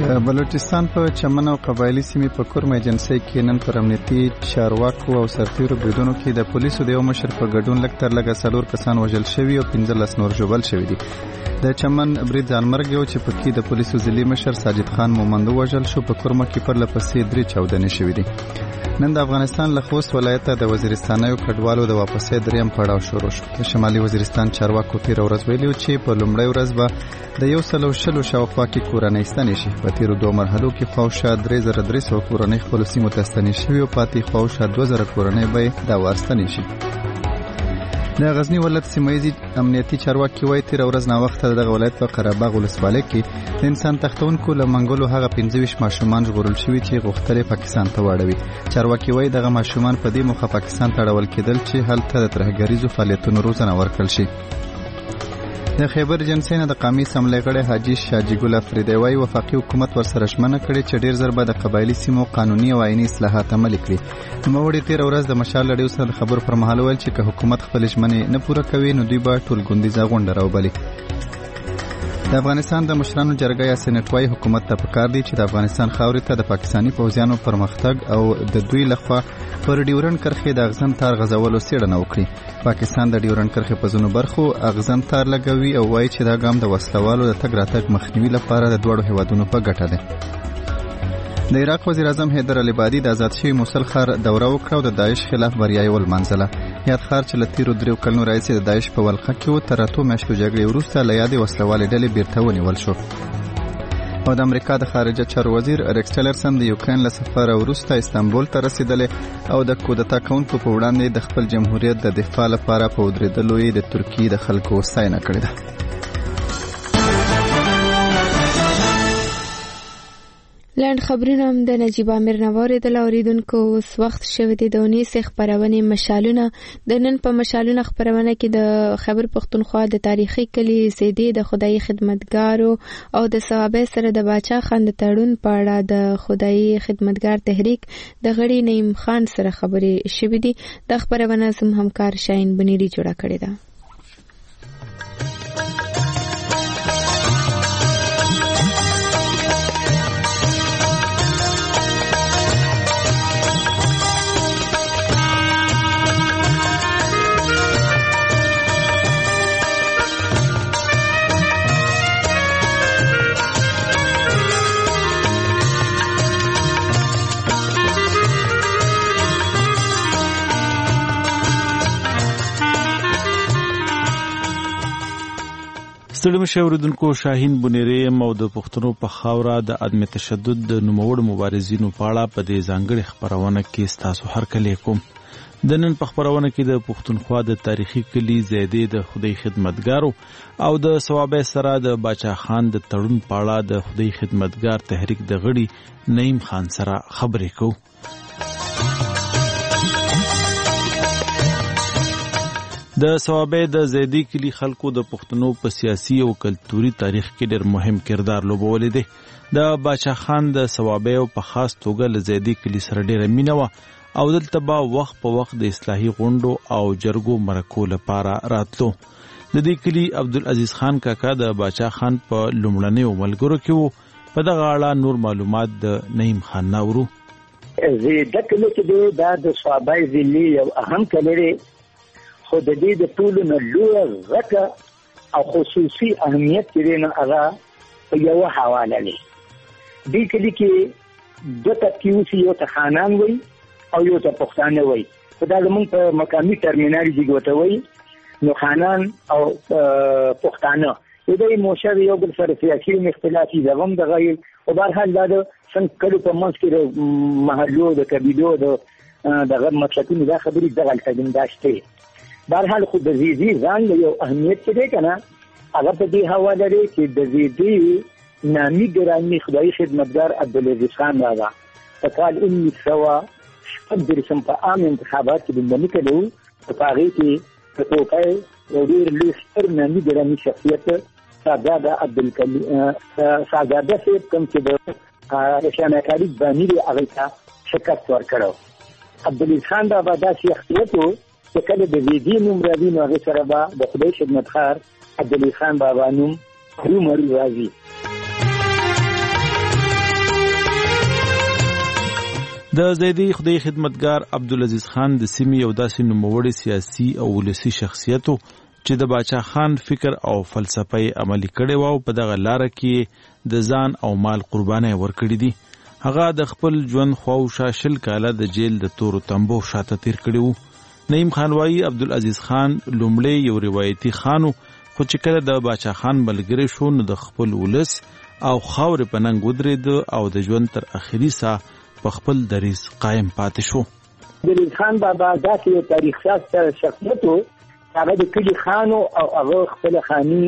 بلوچستان په چمن او قبایلی سیمې په کورم ایجنسۍ کې نن پر امنیتي چارواکو او سرتیرو بریدونو کې د پولیسو د یو مشر په ګډون لږ تر لږه څلور کسان وژل شوي او پنځلس نور ژوبل شوي دي. د چمن برید ځانمرګ یو چې پکې د پولیسو ضلعي مشر ساجد خان مومندو وژل شو، په کورمه کې پرله پسې درې چاودنې شوي دي. نن د افغانستان له خوست ولایته د وزیرستانیو کډوالو د واپسۍ دریم پړاو شروع شو. د شمالي وزیرستان چارواکو تېره ورځ ویلي چې په لومړۍ ورځ به د یو سل او شلو شاوخوا کې کورنۍ ستنې شي. په تېرو دوه مرحلو کې خواوشا درې زره درې سوه کورنۍ خپلو سیمو ته ستنې شوي او پاتې خواوشا دوه زره کورنۍ به یې دا وار ستنې شي. د غزنی ولایت سیمایي امنیتي چارواکي وایي تېره ورځ ناوخته دغه ولایت په قرهباغ ولسوالۍ کې د انسان تښتونکو له منګولو هغه پنځه ویشت ماشومان ژغورل شوي چې غوښتل یې پاکستان ته واړوي. چارواکي وایي دغه ماشومان په دې موخه پاکستان ته اړول کېدل چې هلته د ترهګریزو فعالیتونو روزنه ورکړل شي. د خیبر ایجنسۍ نه د قومي اسمبلۍ غړی حاجي شاجي ګل افریدی وایي وفاقي حکومت ورسره ژمنه کړې چې ډېر ژر به د قبایلي سیمو قانوني او آئیني اصلاحات عملي کړي. نوموړي تېره ورځ د مشال له ډیو سره د خبرو پر مهال ویل چې که حکومت خپلې ژمنې نه پوره کوي نو دوی به ټولګوندیزه غونډه راوبلي. د افغانستان د مشرانو جرګه یا سېنټ وايي حکومت ته پکار دی چې د افغانستان خاورې ته د پاکستاني پوځیانو پرمختګ او د دوی لخوا پر ډیورنډ کرښې د اغزن تار غځولو څېړنه وکړي. پاکستان د ډیورنډ کرښې په ځینو برخو اغزن تار لګوي او وایي چې دا ګام د وسلوالو د تګ راتګ مخنیوي لپاره د دواړو هیوادونو په ګټه دی. د عراق وزیر اعظم حیدر العبادي د آزاد شوي موصل ښار دوره وکړه او د داعش خلاف بریايي ولمانځله. یاد ښار چې له تېرو دریو کلونو راهیسې د داعش په ولقه کې و تر اتو میاشتو جګړې وروسته له یادې وسلوالې ډلې بیرته ونیول شو. او د امریکا د خارجه چارو وزیر ریکس ټیلرسن د یوکرین له سفره وروسته استانبول ته رسېدلی او د کودتا کوونکو په وړاندې د خپل جمهوریت د دفاع لپاره په ودرېدلو یې د ترکیې د خلکو ستاینه کړې ده. لاند خبرونه هم د نجیب امیر نه واوریدل. اوریدونکو اوس وخت شوی دی د اونیسې خپرونې مشالونه. د نن په مشالونه خپرونه کې د خیبر پښتونخوا د تاریخي کلي زیدې د خدای خدمتګارو او د صوابۍ سره د باچا خان د تړون په اړه د خدای خدمتګار تحریک د غړي نعیم خان سره خبرې شوې دي. د خپرونه زم همکار شاهین بنيري جوړه کړې ده. ستړي مشه اوریدونکو، شاهین بنيري او د پښتنو په خاوره د عدم تشدد د نوموړو مبارزینو په اړه په دې ځانګړي خبرونه کې ستاسو هرکلی کوم. د نن په خبرونه کې د پښتونخوا د تاریخي کلي زیدې د خدای خدمتګارو او د صوابۍ سره د باچا خان د تړون په اړه د خدای خدمتګار تحریک د غړي نعیم خان سره خبرې کوو. د صوابۍ د زیدی کلی خلکو د پښتنو په سیاسي او کلتوري تاریخ کې ډېر مهم کردار لوبولی دی. د باچا خان د صوابۍ په خاص توګه له زیدی کلی سره ډېره مینه وه او دلته به وخت په وخت د اصلاحي غونډو او جرګو مرکو لپاره راتلو. د دې کلی عبدالعزیز خان کاکا د باچا خان په لومړنیو ملګرو کې وو. په دغه اړه نور معلومات د نعیم خان نه اورو. زیده کلی کې دا د صوابۍ ضلع یو اهم کلی دی، خو د دې د ټولو نه لویه غټه او خصوصي اهمیت چې دی نو هغه په یوه حواله دی. دې کلي کې دوه طبقې اوسي، یو ته خانان وایي او یو ته پښتانه وایي. خو دا زمونږ په مقامي ټرمینالوژي کې ورته وایي. نو خانان او پښتانه یو د موشه یو بل سره سیاسي اختلافي دغه هم دغه یو. خو بهرحال دا د څنګه کلو په منځ کې د محلو د قبیلو د دغه مطلقینو دا خبرې دغلته دي دا شته. بهرحال خو د زیدي ځان یو اهمیت چې دی که نه هغه په دې حواله دی چې د زیدي نامي ګرامي خدایي خدمتګار عبدالعزیز خان راغه په کال انیس سوه شپږ دېرشم په عام انتخابات کې لومړني کلی و. په هغې کې په ټوکی یو ډېر لوی ستر نامي ګرامي شخصیت سازاده عبدالکلي سازاده صاحب کوم چې د رشانه کالي باني دی هغې ته شکست ورکړی. عبدالعزیز خان بابا داسې شخصیت و چې کله د زیدي نوم راځي نو هغې سره به د خدای خدمتګار عبدالعزیز خان بابا نوم هرومرو راځي. د زیدی خدای خدمتګار عبدالعزیز خان د سیمې یو داسې نوموړی سیاسي او ولسی شخصیتو چې د باچا خان فکر او فلسفه عملی کړي وو په دغه لار کې د ځان او مال قرباني ورکړي دي. هغه د خپل ژوند خواوشا شل کاله د جیل د تورو تنبو شاته تیر کړي وو. نعیم خان وايي عبدالعزیز خان لومړی یو روایتي خانو، خو چې کله د باچا خان ملګری شو نو د خپل ولس او خاور په ننګ ودرېد او د ژوند تر اخري ساه په خپل دریځ قائم پاتې شو. عبدالعزیز خان بابا داسې یو تاریخ ساز شخصیت و، هغه د کلي خانو او هغه خپل خاني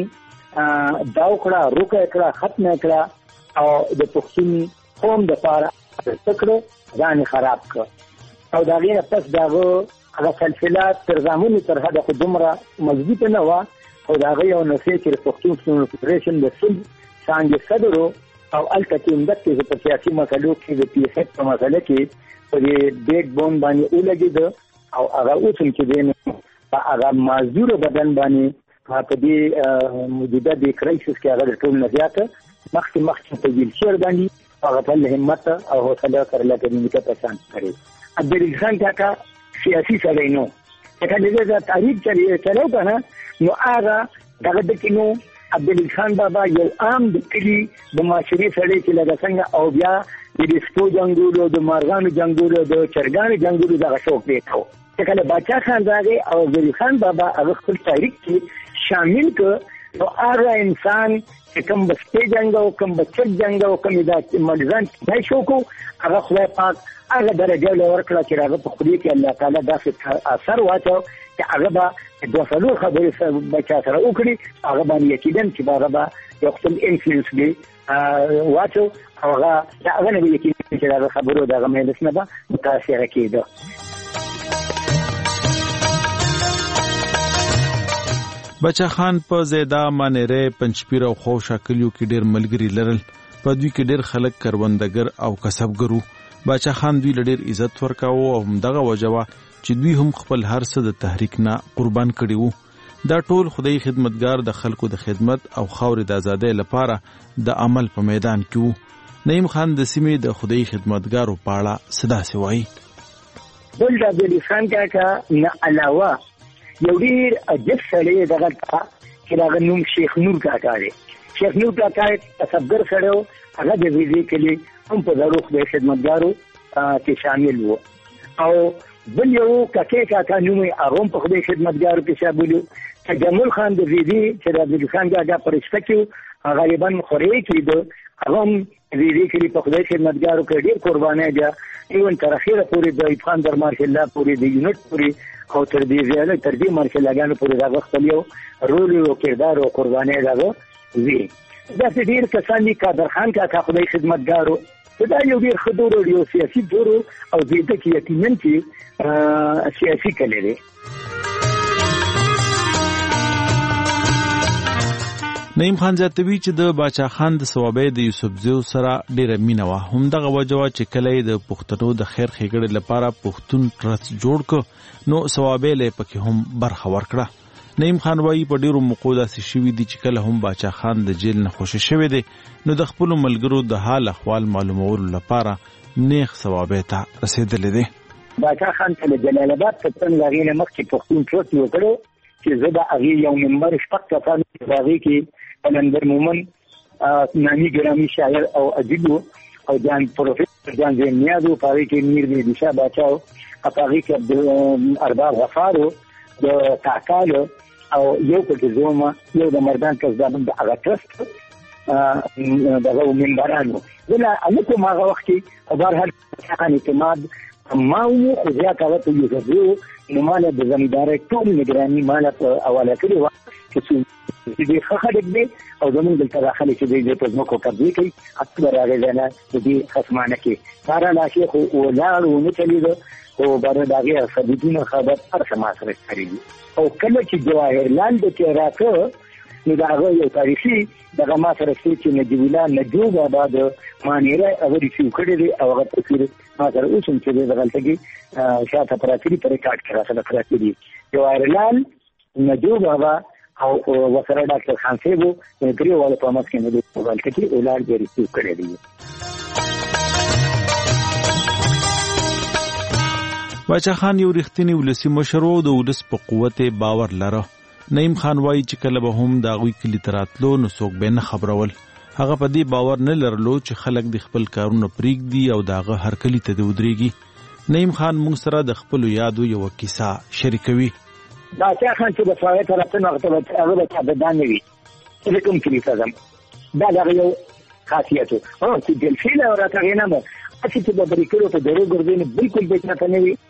داو کړه، روکه کړه، ختمه کړه او د پښتون قوم د پاره تکړه ځان خراب کړ او دا غیر پس داغه هغه سلسله تر زمونی تر هغه خدمره مضبوط نه و او دا غي یو نسې چې پښتون فدریشن د سل څنګه صدر او الکتیم د په سیاسي مسلو کې د پی ایف په مسله کې په بیگ بون باندې ولګید او هغه اوسم چې دین هغه معذور بدن باندې په دې موجوده د کرایسس کې هغه ټول نه زیاته مخکې مخکې په ویلچر باندې هغه په همت او حوصله سره لګنی کې پسند کړي. عبدالعزیز خان کاکا سیاسي سړی نو، چې دا تاریخ چې چلو کنه نو هغه دغه د کینو عبدالعزیز خان بابا یو عام د کلی د معاشري سړی چې لږ څنګه او بیا د سپو جنگولو، د مارغانو جنگولو، د چرګانو جنگولو دغه شوق دی ته. چې کله باچا خان راغی او عبدالعزیز خان بابا هغه خپل تاریخ کې شامل کړ نو هغه انسان چې کوم بسته جنگ او کوم بچت جنگ او کوم د ملزان نه شوکو هغه خدای پاک هغه درجه لور کړه چې هغه په خدای کې الله تعالی داسې اثر واچو چې هغه به د وسلو خبرې سره بچا سره وکړي، هغه باندې یقینا چې هغه به یو خپل انفلوئنس دی واچو او هغه هغه نه یقینا چې هغه خبرو دغه مجلس نه به متاثر کېده. بچا خان په زیدا مانره پنځپیر او خوشا کلیو کې ډېر ملګری لرل، په دوی کې ډېر خلک کروندګر او کسبګرو. بچا خان دوی ډېر عزت ورکاو او همدغه وجوه چې دوی هم خپل هر څه د تحریک نه قربان کړي وو. دا ټول خدای خدمتګار د خلکو د خدمت او خاورې د آزادۍ لپاره د عمل په میدان کې وو. نعیم خان د سیمې د خدای خدمتګارو په اړه صدا سی وایي. بل د عبدالعزیز خان کاکا نه علاوه یو ډیر عجیب سړی دغه چې هغه نوم شیخ نور کاکا دی. شیخ نور کاکا کسبګر سړی و، هغه د ویزې کلي هم په دغو خدای خدمتګارو کې شامل و. او بل یو کاکې کاکا نوم یې هغه هم په خدای خدمتګارو کې شامل و. تجمل خان د ویزې چې د عبدالعزیز خان کاکا په رشته کې غالبا خورې کېده، هغه هم ویزې کلي په خدای خدمتګارو کې ډېر قربانۍ ده. ایون تر اخره پورې د ایوب خان در مارشل الله پورې د یونټ پورې او تر دې زیاده تر دې مارشل لاګانو پورې دغه خپل یو رول او کردار او قربانۍ دغه وی. داسې ډېر کسان دي، قادر خان کاکا خدای خدمتګارو، دا یو ډېر ښه دور او یو سیاسي دور او زیاده کې یقینا چې سیاسي کلی دی. نعیم خان زیاتوي چې د باچا خان د ثوابۍ د یوسفزیو سره ډېره مینه وه. همدغه وجه وه چې کله یې د پښتنو د خیر ښېګړې لپاره پښتون ټرست جوړ کړ نو ثوابۍ له یې پکې هم برخه ورکړه. نعیم خان وایي په ډېرو موقعو داسې شوي دي چې کله هم باچا خان د جیل نه خوشي شوی دی نو د خپلو ملګرو د حال احوال معلومولو لپاره نیغ ثوابۍ ته رسېدلی دی. باچا خان ته د جلال آباد په څنګ د هغې نه مخکې پښتون ټرست وکړو چې زه د هغې یو ممبر شپږ کسان د هغې کې قلندر مومن نامی گرامی شاعر او ادیب او جان پروفیسر جان زین نیاز او پاره کې میر دی دشا بچاو پاره کې عبد ارباب غفار او تعقال او یو په زوما یو د مردان کزدان د هغه ټرست دغه منبرانو ولا انکو ما وخت او بهر هر ځان اعتماد ما مو خو ځا کاوه ته یو ځو نو مال د زمیندار ټول نگرانی مال اواله کړی و چې دې خخړک دی او زمونږ دلته راخلي چې دې په ځمکو قبضه کوي اکثر هغه ځنه دې خصمانه کې سارا لاشي خو ولاړ و نه چلیدو او بار داغه ثبوتونه خبر هر سما سره کړی او کله چې جواهر لال د کې راکو نو دا یو تاریخي دغه ما سره چې نجیب الله نجوب آباد مانیره هغه ریسیو کړی دی او هغه تصویر ما سره اوسم چې د غلطګي شاته پراتري پر ریکارډ کړه سره پراتري جواهر لال نجوب آباد او وسره ډاکټر خان صاحب درې واړه په مس کې نه د غلطګي اولاد ریسیو کړی دی. باچا خان یو رښتینی ولسی مشر او د ولس په قوت باور لره. نعیم خان وایي چې کله به هم د هغوی کلي ته راتلو نو څوک به نه خبرول. هغه په دې باور نه لرلو چې خلک د خپل کارونه پرېږدي او د هغه هر کلي ته دې ودرېږي. نعیم خان موږ سره د خپلو یادو یوه کیسه شریکوي. باچا خان چې د سوایې ته راتلو هغه به چابدان نه وي چې د کوم کلي ته ځم. دا د هغه یو خاصیت و. چې ډلفین او راته هغې نه مو هسې چې به بریکلو په درو ګرځوي نو بلکل به چاته نه وي.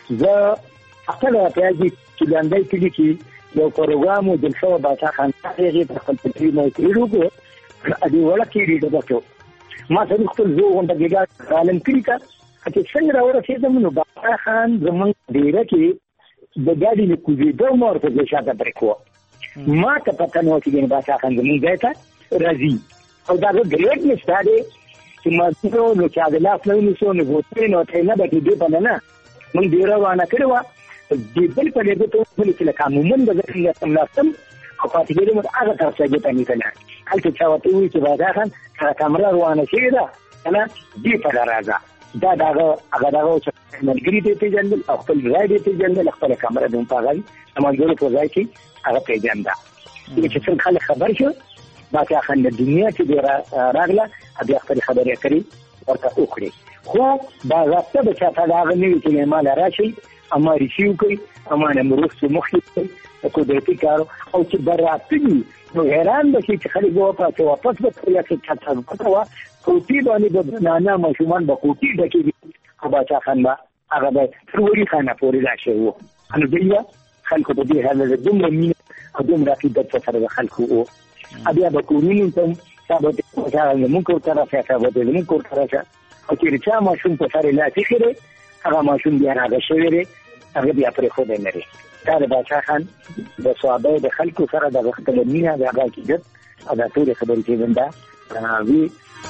زه خپله راته یاد دي چې لاندی کلي کې یو پروګرام و جلسه و باچا خان هغې په خپل فکري مو تېر وکړو. ادې وړکې ډېډه بچو ما سړي خپل زه غونډه ګېډه عالم کلي ته چې څنګه راورسېدم نو باچا خان زموږ ډېره کې د ګاډي نه کوزېده ما ورته زه شاته برېک وه. ما ته پته نه وه چې باچا خان زموږ ځای ته راځي او د هغه ګریډ مې ستا دی چې مازدیګر نو چې د لاس نه ونیسو نو بوتلې نو ورته یې نه بټې دې په نه موږ ډېره وانه کړې وه. د بل په لیدو ته وپلې چې لکه عموماً به زه څنګه سملاستم او پاتې کېدم هغه طرف ته ګېټه نیسله. هلته چا ورته ووایي چې باچا خان هغه کمره روانه شوې ده که نه دې ته راځه. دا د هغه هغه دغه و چې ملګري دې پېژندل او خپل ځای دې پېژندل خپله کمره دې هم په هغه د ملګرو په ځای کې هغه پېژنده. چې څنګه خلک خبر شو باچا خان د دنیا چې دې راغله بیا خپلې خبرې کړې ورته وکړې. خو دا ضابطه به چاته د هغه نه وي چې ما له راشئ اما ریسیو کوي اما نه مرستې مخکې کوي د قدرتي کارو او چې بر راتلي نو حیران به شي چې خلک به وپاسې واپس به کړي چې چاته پته وه کوټې باندې به نانه ماشومان به کوټې ډکې دي خو باچا خان به هغه به تر وري خانه پورې راشی وو. نو دوی به خلکو په دې حال دومره مینه او دومره عقیدت سره د خلکو وو. بیا به کورونو ته هم چا به زمونږ کور ته راشي چا به زمونږ کور ته راشي او چېرې چا ماشوم په سر یې لاس ایښی دی هغه ماشوم بیا راغه شوی دی هغه بیا پرېښودی نه دی. دا د باچا خان د صحابه د خلکو سره د خپله مینه د هغه عقیدت او دا ټولې خبرې چې زنده وي.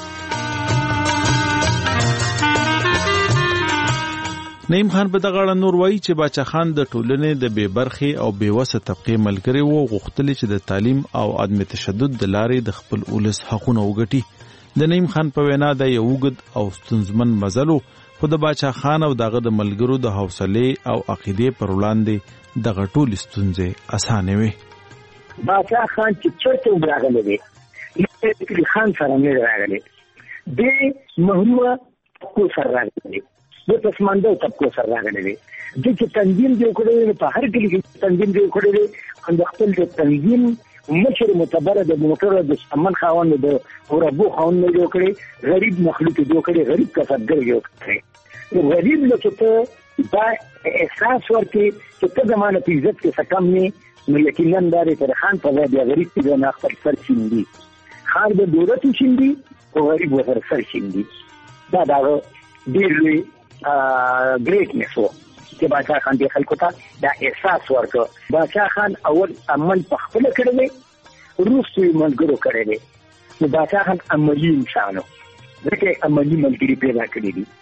نعیم خان په دغه اړه نور وایي چې باچا خان د ټولنې د بې برخې او بې وسه طبقې ملګری و او غوښتل چې د تعلیم او عدم تشدد د لارې د خپل ولس حقونه وګټي. د نعیم خان په وینا دا یو اوږد او ستونزمن مزل و خو د باچا خان او دغه د ملګرو د حوصلې او عقیدې پر وړاندې دغه ټولې ستونزې اسانې وې. باچا خان چې چېرته هم راغلی دی نو خان سره نه راغلی دی محرومه طبقو سره راغلی دی د پسمانده طبقو سره راغلی دی. د چې تنظیم جوړ کړی دی په هر کلي کې تنظیم جوړ کړی دی او د خپل د تنظیم مشر معتبره د موټرو د شتمن خاوند د اوربو خاوند نه جوړ کړی غریب مخلوق جوړ کړی غریب کسبګر جوړ کړی. غریب له چې دا احساس ورکړي چې ته زمانه په عزت کې څه کم نه نو یقینا دا د خان په ځای بیا غریب چې نه خپل سر شیندي خان د دولت شیندي او غریب ورسره سر شیندي. دا دا ډېر لوی ګریټنس و چې باچا خان دې خلکو ته دا احساس ورکړ. باچا خان اول عمل په خپله کړی دی وروسته یې ملګرو کړی دی. نو باچا خان عملي انسان و ځکه عملي ملګري پیدا کړي دي.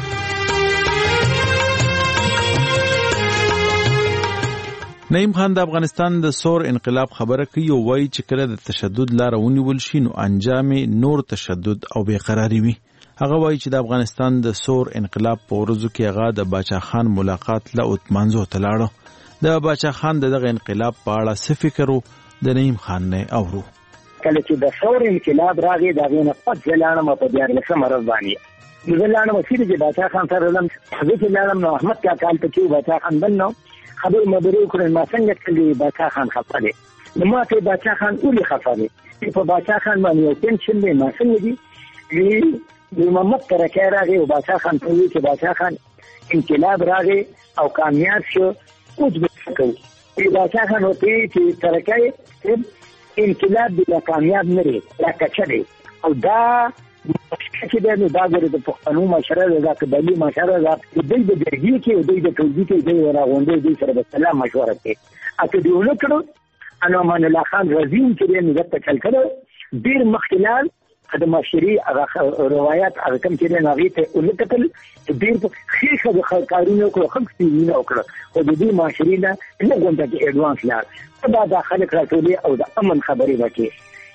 نعیم خان د افغانستان د سور انقلاب خبره کوي او وایي چې کله د تشدد لاره ونیول شي نو انجام نور تشدد او بېقراري وي. هغه وایي چې د افغانستان د سور انقلاب په ورځو کې هغه د باچا خان ملاقات له اتمانځو ته لاړه. د باچا خان د دغه انقلاب په اړه څه فکر و د نعیم خان نه اورو. کله چې د سور انقلاب راغی د هغې نه پس زه لاړم په دیارلسمه ورځ باندې نو زه لاړم چېرې چې باچا خان سره ځم زه چې لاړم نو احمد کاکا هلته کې باچا خان بل نو خبرې مبرې وکړې ما څنګه کړي باچا خان خفه دی. نو ما ته باچا خان ولې خفه دی په باچا خان باندې یو ټینشن دی ما څنګه دي د محمد ترکی راغی او باچا خان ته وویل چې باچا خان انقلاب راغی او کامیاب شو اوس به څه کوو. باچا خان ورته ویل چې ترکی انقلاب بلا کامیاب نه دی دا کچه دی او دا چې دی نو دا ګورې د پښتنو مشره ده دا قبایلي مشره ده دوی د جرګې کې دوی د ټولګي کې دوی راغونډې دوی سره د سلا مشوره کوي. اته دوی ونه کړو انو امان الله خان رزین چې دی نو ځکه چل کړو ډېر مخکې لاړ د معاشري هغه روایات هغه کوم چې دی نو هغې ته ونه کتل ډېر ښې ښه کارونه وکړو ښه سپینونه وکړه خو د دې معاشري نه نه غونډه کې اډوانس لاړ دا دا خلک راټولې او د امن خبرې به کوي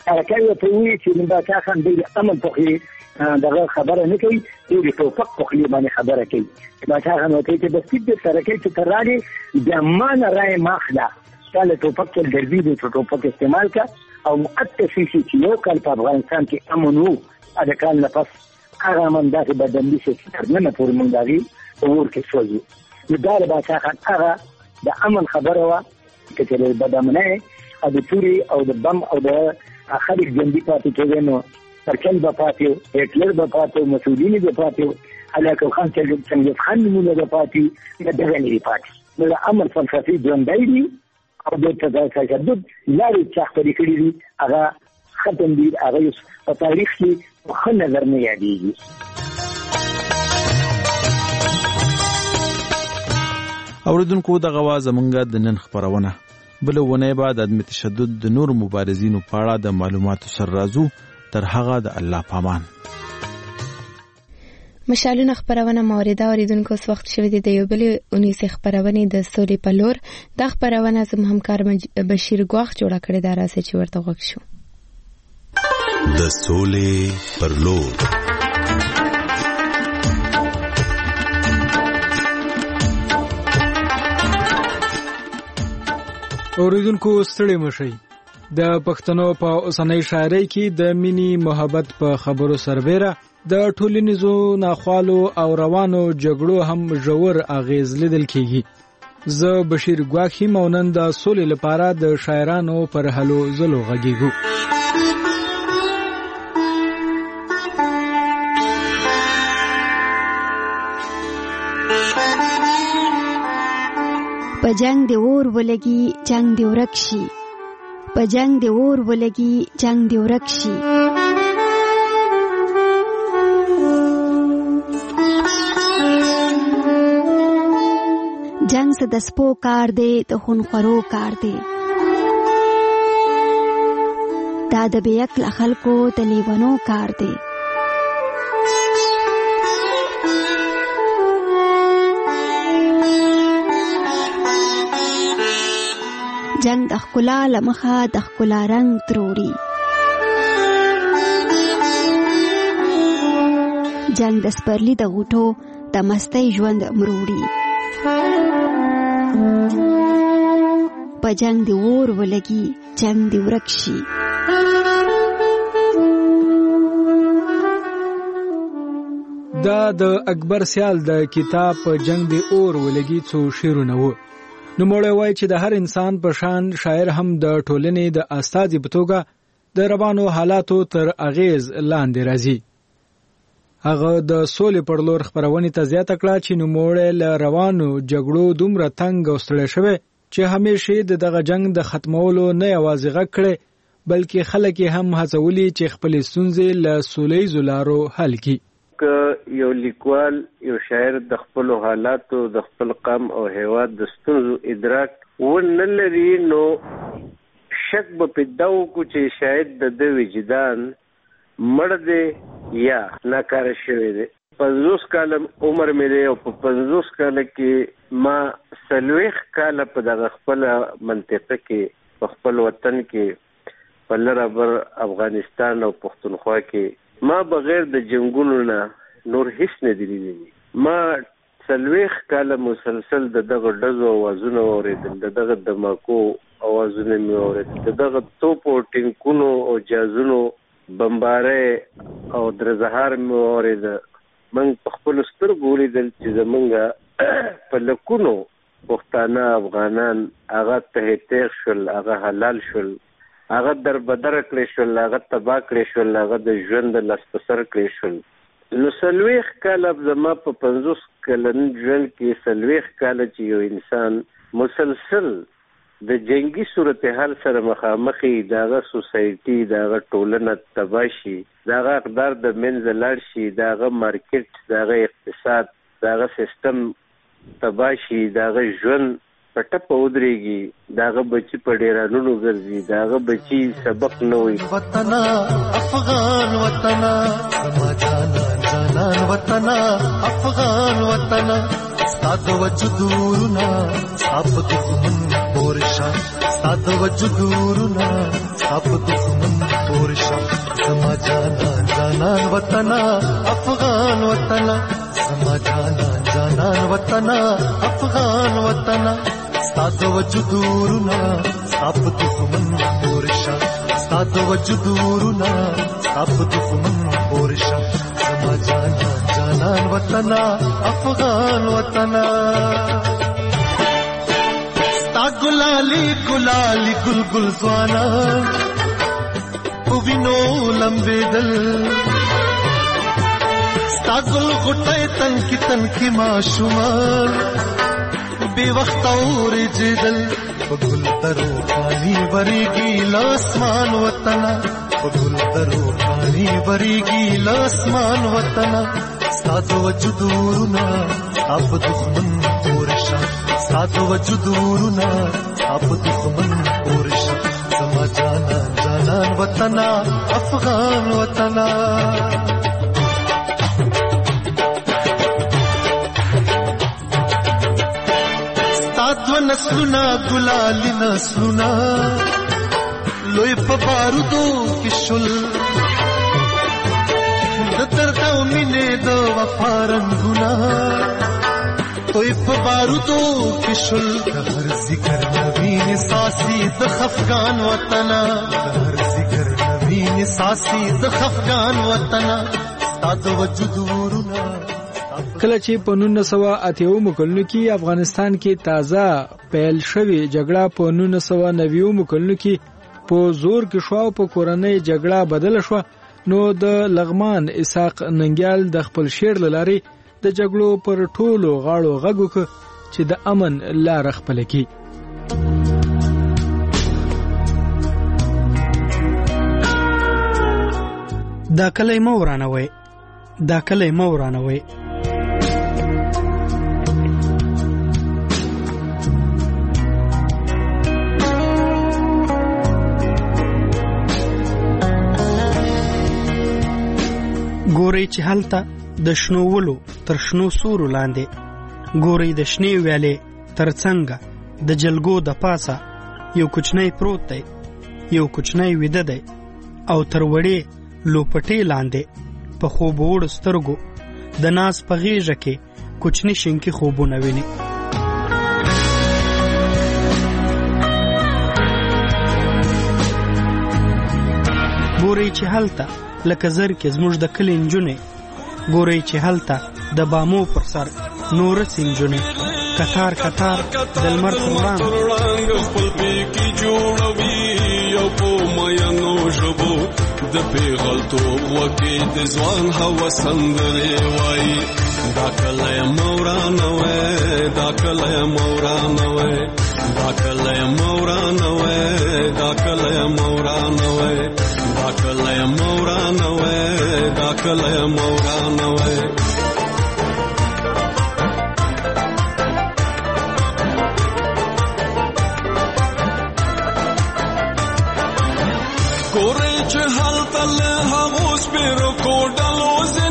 هغه ته وی چې باچا خان د امن په دغه خبره نه کوي چې ټوپک په خلی باندې خبره کوي. باچا خان وایي چې د سید سره کې چې ترالي د مان راي ماخلا کله ټوپک تل دربي د ټوپک استعمال کا او مؤسسي چې یو کال په افغانستان کې امن وو اده کال نه پس هغه من داسې بدندي چې تر نن پورې مونږ داري امور کې سوځي. نو دا د باچا خان هغه د امن خبره وا چې د بدامنه او د توري او د بم او د خلک ژوندي پاتې کېږي نو ترکل به پاتې هټلر به پاتې مسولینی به پاتې علاقه خان چې څنګه خان نمونه به پاتې د دغه نه پاتې. نو د امن فلسفي ژوندۍ دي او د تجدد لارې چې خپلې کړي دي هغه ختم دي. هغه په تاریخ کې په ښه نظر نه یادېږي. اوریدونکو دغه واز زمونږ د نن خبرونه بل ونه بعد د تشدد د نور مبارزینو په اړه د معلوماتو سر رازو تر هغه د الله پامان. مشالونه خبرونه مورده اوریدونکو اس وخت شوی د یو بل اونیس خبرونه د سولې په لور د خبرونه زم همکار بشیر ګواخ جوړه کړې ده راځي چې ورته وګ شو. د سولې پر لور اوریدونکو ستړي مشي. د پښتنو په اوسنۍ شاعرۍ کې د مینی محبت په خبرو سربېره د ټولنیزو ناخوالو او روانو جګړو هم ژور اغیز لیدل کیږي. زه بشیر ګواخی مونن د سولې لپاره د شاعرانو پر هلو زلو غږیږو. په جنگ دی اور ولګي جنگ دی ورک شي، په جنگ دی اور ولګي جنگ دی ورک شي. جنگ څه د سپو کار دی، د خونخورو کار دی. دا د بې عقله خلکو د لیونو کار دی. جنگ د ښکلا له مخه د ښکلا رنګ تروړي. جنگ د سپرلي د غوټو د مستۍ ژوند مروړي. په جنگ دی اور ولګي جنگ دی ورک شي. دا د اکبر سیال د کتاب په جنگ دی اور ولګي څو شعرونه وو. نو موږ وایي چې د هر انسان په شان شاعر هم د ټولنې د استازي په توګه د روانو حالاتو تر اغیز لاندې راځي. هغه د سولې پر لور خبرونه ته زیاته کړه چې نو موږ له روانو جګړو دومره تنګ او ستړي شوه چې همیشه د دغه جنگ د ختمولو نه یوازې غږ کړي بلکې خلک هم هڅولي چې خپل ستونزې له سولې زلارو حل کړي. یو لیکوال یو شاعر د خپل حالاتو د خپل قوم او هیواد د ستونزو ادراک ونه لري نو شک به پیدا وکړي چې شاید د د وجدان مړ دی یا ناکاره شوی دی. پنځوس کاله عمر مې دی او په پنځوس کاله کې ما څلوېښت کاله په دغه خپله منطقه کې په خپل وطن کې په لر بر افغانستان او پښتونخوا کې ما بغیر د جنگونو نه نور هیڅ نه دی لیدلی. ما څلوېښت کاله مسلسل د دغه ډزو اوازونه واورېدل، د دغه دماکو اوازونه مې واورېدل، د دغه توپو ټینکونو او جازونو بمبارۍ او درزهار مې واورېده. موږ په خپلو سترګو ولیدل چې زموږ په لکونو پښتانه افغانان هغه ته تیغ شول، هغه حلال شول، هغه در بدر کړی شول، هغه تبا کړی شول، هغه د ژوند لاس په سر کړی شول. نو څلوېښت کاله زما په پنځوس کلن ژوند کې څلوېښت کاله چې یو انسان مسلسل د جنگي صورتحال سره مخامخ وي، د هغه سوسایټي، د هغه ټولنه تباه شي، د هغه اقدار د منځه لاړ شي، د هغه مارکیټ، د هغه اقتصاد، د هغه سیستم تباه شي، د هغه ژوند په ټپه ودرېږي، د هغه بچي په ډیرانونو ګرځي، د هغه بچي سبق نه وي. وطنا افغان وطنا زما جانان جانان وطنا افغان وطنا ستاد وجودورنا سب دښمن پورشا ستاد وجودورنا سب دښمن پورشا زما جانان جانان وطنا افغان وطنا زما جانان جانان وطنا افغان وطنا ستاد وجودورنا ساب دښمن پورشا ستاد وجودورنا ساب دښمن پورشا زما جانان جانان وطنا افغان وطنا ستا ګلالي ګلالي ګل ګل ځوانا او وینو لمبېدل ستا ګل غټۍ تنکي تنکي ماشومان بې وخته اورېدل په ګل درو پانی ورېږي لاسمان وطنه په ګل درو پانی ورېږي لاسمان وطنه ستا د وجودورونه ستا په دښمن پورشه ستا د وجودورونه ستا په دښمن پورشه زما جانان جانان وطنه افغان وطنه دو نسلونا گلالی نسلونا لوی پا بارودو کشل د درد او مینې د وفا رنګونه توی په بارودو کشل هر ذکر نوین ساسی د خفقان وطنا هر ذکر نوین ساسی د خفقان وطنا ستا د وجود ورونه کله چې په نولس سوه اته اویا کلونو کې افغانستان کې تازه پیل شوې جګړه په نولس سوه نوي کلونو کې په زور کې شو او په کورنۍ جګړه بدله شو نو د لغمان اسحاق ننګیال د خپل شعر لارې د جګړو پر ټولو غاړو غږ وکړ چې د امن لار خپل کړي. دا کلی مو ورانوي دا کلی مو ورانوي ګوري چې هلته د شنو ولو تر شنو سورو لاندې ګوري د شنې ویالې تر څنګه د جلګو د پاسه یو کوچنی پروت دی یو کوچنی ویده دی او تر وړې لوپټې لاندې په خوب وړو سترګو د ناز په غېږه کې کوچني شینکي خوبونه ویني. ګوري چې هلته لکه زر کې زموږ د کلي نجونې ګورئ چې هلته د بامو پر سر نوره سنجونې کتار کتار د لمر په وړاندې خپل پیکي جوړوي او په میانو ژبو د پیغلتوب وکې د ځوان هوس سندرې وایي دا کلی مه ورانوئ دا کلی مه ورانوئ دا کلی مه ورانوئ دا کلی مه ورانوئ دا کلی مه ورانوئ دا کلی مه ورانوئ. ګورئ چې هلته له هغو سپېرو کوډلو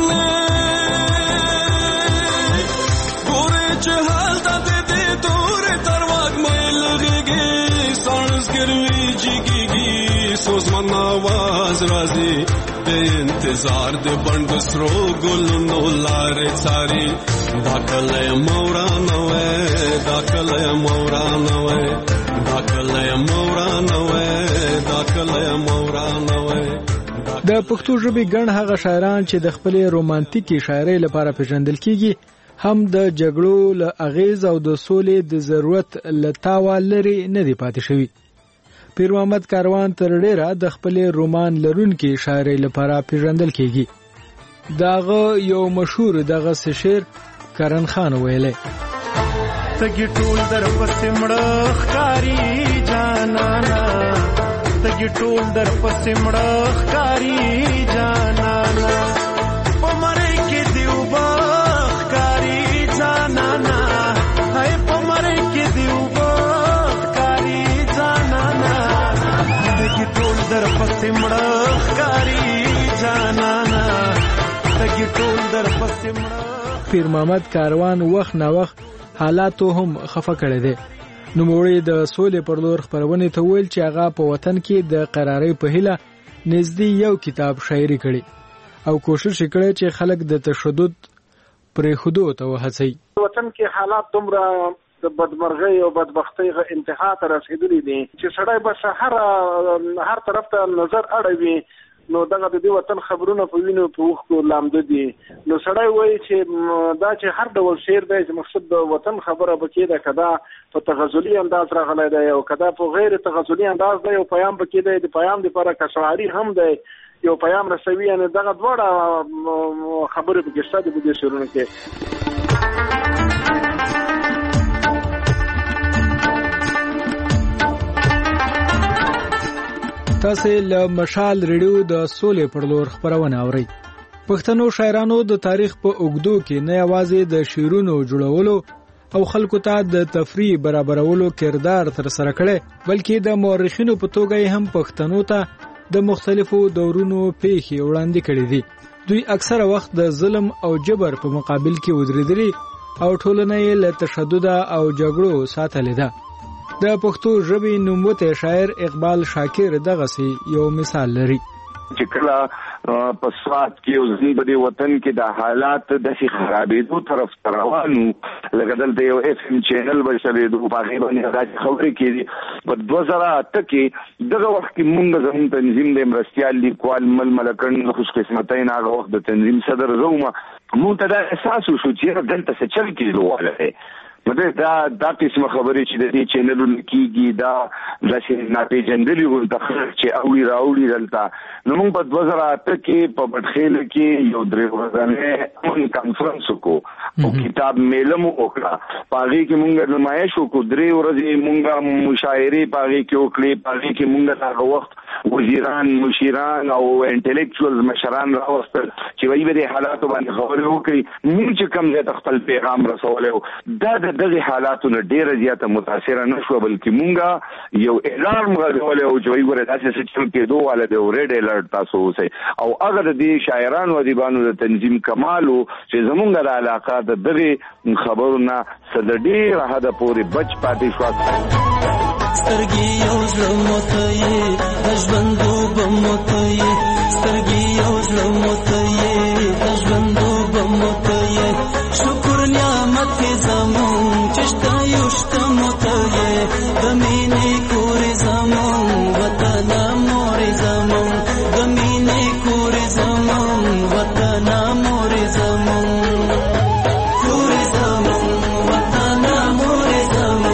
ځینې ګورئ چې هلته د دې تورې تر وږمې لغېږي ساړزګر ویجېږي سوزمن آواز راځي د انتظار د بڼ د سرو ګلونو لارې څاري دا کلی مه ورانوئ دا کلی مه ورانوئ دا کلی مه ورانوئ دا کلی مه ورانوئ. د پښتو ژبې ګڼ هغه شاعران چې د خپلې رومانتیکي شاعرۍ لپاره پیژندل کیږي هم د جګړو له اغیز او د سولې د ضرورت له تاوه لرې نه دي پاتې شوي. پیر محمد کاروان تر ډیره د خپلې رومان لرونکي شاعرۍ لپاره پیژندل کیږي. داغه یو مشهور دغه شعر کرن خان ویلی تګي ټول در پسې مړه ښکاري جانانا تګي ټول در پسې مړه ښکاري جانانا په مړی کې دی اوبه ښکاري جانانا هی په مړی کې دی اوبه ښکاري جانانا تګي ټول در پسې مړه ښکاري جانانا تګي ټول در پسې مړه. پیر محمد کاروان وخت نا وخت حالاتو هم خفه کړی دی. نوموړی د سولې پر لور خپرونې ته ویل چې هغه په وطن کې د قرارۍ په هیله نږدې یو کتاب شاعري کړي او کوشش کړي چې خلک د تشدد پرې خودو ته وهڅي. وطن کې حالات دومره د بدمرغۍ او بدبختۍ غ انتها ته رسیدلي دي چې سړی بس هر هر طرف ته نظر اړوي نو دغه د دې وطن خبرونه په وینو په وښکو لامده دي. نو سړی وایي چې دا چې هر ډول شعر دی چې مقصد د وطن خبره پکې ده، کدا په تغزلي انداز راغلی دی او کدا په غیر تغزلي انداز دی او پیام پکې دی، د پیام لپاره کشعري هم دی، یو پیام رسوي. یعنی دغه دواړه خبرې پکې شته د دې شعرونو کې. تاسو له مشال ریډیو د سولې پر لور خبرونه اورئ. پښتنو شاعرانو د تاریخ په اوږدو کې نه یوازې د شعرونو جوړولو او خلکو ته د تفریح برابرولو کردار تر سره کړي، بلکې د مورخینو په توګه هم پښتنو ته د مختلفو دورونو پیښې وړاندې کړي دي. دوی اکثره وخت د ظلم او جبر په مقابل کې ودرېدلي او ټولنه یې له تشدد او جګړو ساتلې ده. د پښتو ژبې نوموتی شاعر اقبال شاکر دغسې یو مثال لري چې کله په سوات کې او زموږ په دې وطن کې د حالات داسې خرابېدو طرف ته روانو، لکه دلته یو اف ام چینل به چلېدو، په هغې باندې داسې خبرې کېدې. په دوه زره اته کې دغه وخت کې مونږ زموږ تنظیم د مرستیال لیکوال مل ملکن خوش قسمتین هغه وخت د تنظیم صدر زه وم، مونږ ته دا احساس وشو چې دلته څه چل کېدو واله دی. مده دا دا قسمه خبرې چې د دې چینلونو کېږي دا داسې ناپېژندلي ورته خلک چې اوړي راوړي دلته. نو موږ په دوه زره اته کې په بټخیل کې یو درې ورځنی کانفرنس وکړو او کتاب میله مو وکړه. په هغې کې موږ نمایش وکړو، درې ورځې موږ مشاعرې په هغې کې وکړې. په هغې کې موږ هغه وخت وزیران، مشیران او انټلیکچوالز مشران راوستل چې وایي به دې حالاتو باندې خبرې وکړي. موږ چې کوم ځای ته خپل پیغام رسولی و دا د دغه حالاتو نه ډیره زیاته متاثره نه شوه، بلکې مونږه یو الارم غږولی او چې وایي ګوره داسې څه چل کېدو واله دی او ریډ الرټ تاسو اوسئ. او هغه د دې شاعرانو ادیبانو د تنظیم کمال و چې زمونږ د علاقه د دغې خبرو نه څه د ډېره حده پورې بچ پاتې شوه. سترګې یو زړه موته یې د ژوندو به موته یې، سترګې یو زړه موته یې د ژوندو به موته یې، شکر نعمت یې زمون چې شته یو شته موته یې، د مینې کورې زمون وطن مورې زمون، د مینې کورې زمون وطن مورې زمون، کورې زمون وطن مورې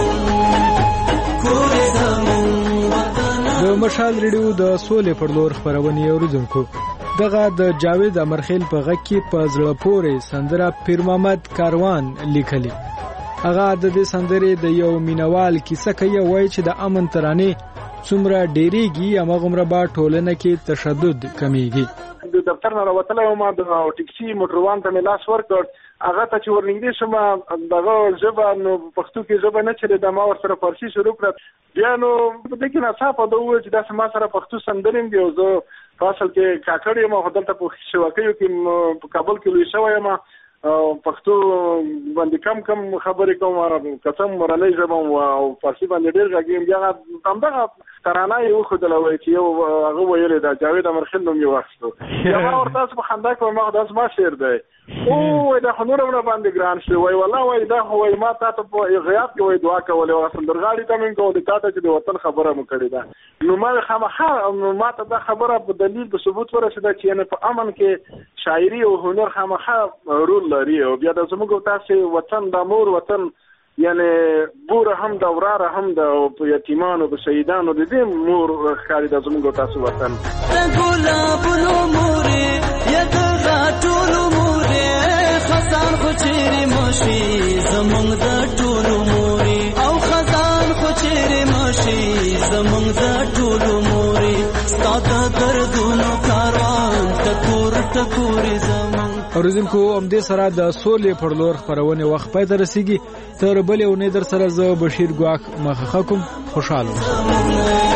زمون، کورې زمون وطن. د مشال ریډیو د سولې پر لور خبرونه اوریدونکو، دغه د جاوید امرخیل په غږ کې په زړه پورې سندره پیر محمد کاروان لیکلي. هغه د دې سندرې د یو مینوال کیسه کوي، وایي چې د امن ترانې څومره ډېرېږي هماغومره به ټولنه کې تشدد کمیږي. د دفتر نه راوتلی وم، د ټکسي موټروان ته مې لاس ورکړ، هغه ته چې ورنږدې شوم دغه ژبه نو پښتو کې ژبه نه چلېده، ما ورسره فارسي شروع کړه. بیا نو په دې کې ناڅاپه ده وویل چې داسې ما سره پښتو سندرې هم دي او زه په اصل کې کاکړ یم، خو دلته په شوکیو کې په کابل کې لوی شوی یم او پښتو باندې کم کم خبرې کوم، قسم مورنۍ ژبه او فارسي باندې ډېر غږېږم. بیا همدغه ترانه یې وښودله، وایي چې یو هغه ویلې ده جاوید امرخیل نوم یې واخیستو. بیا ما ورته داسې په خندا کړم، ما خو دا زما شعر دی. او وایي دا خو نور هم راباندې ګران شو، وایي والله وایي دا خو وایي ما تا ته په غیاب کې وایي دعا کولې او سندرغاړي ته مې کولې تا ته چې د وطن خبره مو کړې ده. نو ما خامخا ما ته دا خبره په دلیل په ثبوت ورسېده چې یعنې په امن کې شاعري او هنر خامخا رول لري. او بیا د زموږ تاسې وطن د مور وطن یعنی بوره هم د وراره هم د یتیمانو د شهیدانو د دې مور ښکاري د زموږ تاسو وطن. د ګلابونو مورې یا د غاټولو مورې، خزان خو چیرې ماشي زموږ د ټولو مورې، او خزان خو چیرې ماشي زموږ د ټولو مورې، ستا د دردونو کاروان ټکور ټکورې زموږ. اوریدونکو همدې سره د سولې پر لور خپرونې وخت پای ته رسیږي. تر بلې اونۍ در سره زه بشیر ګواک مخه کوم. خوشحاله اوسئ.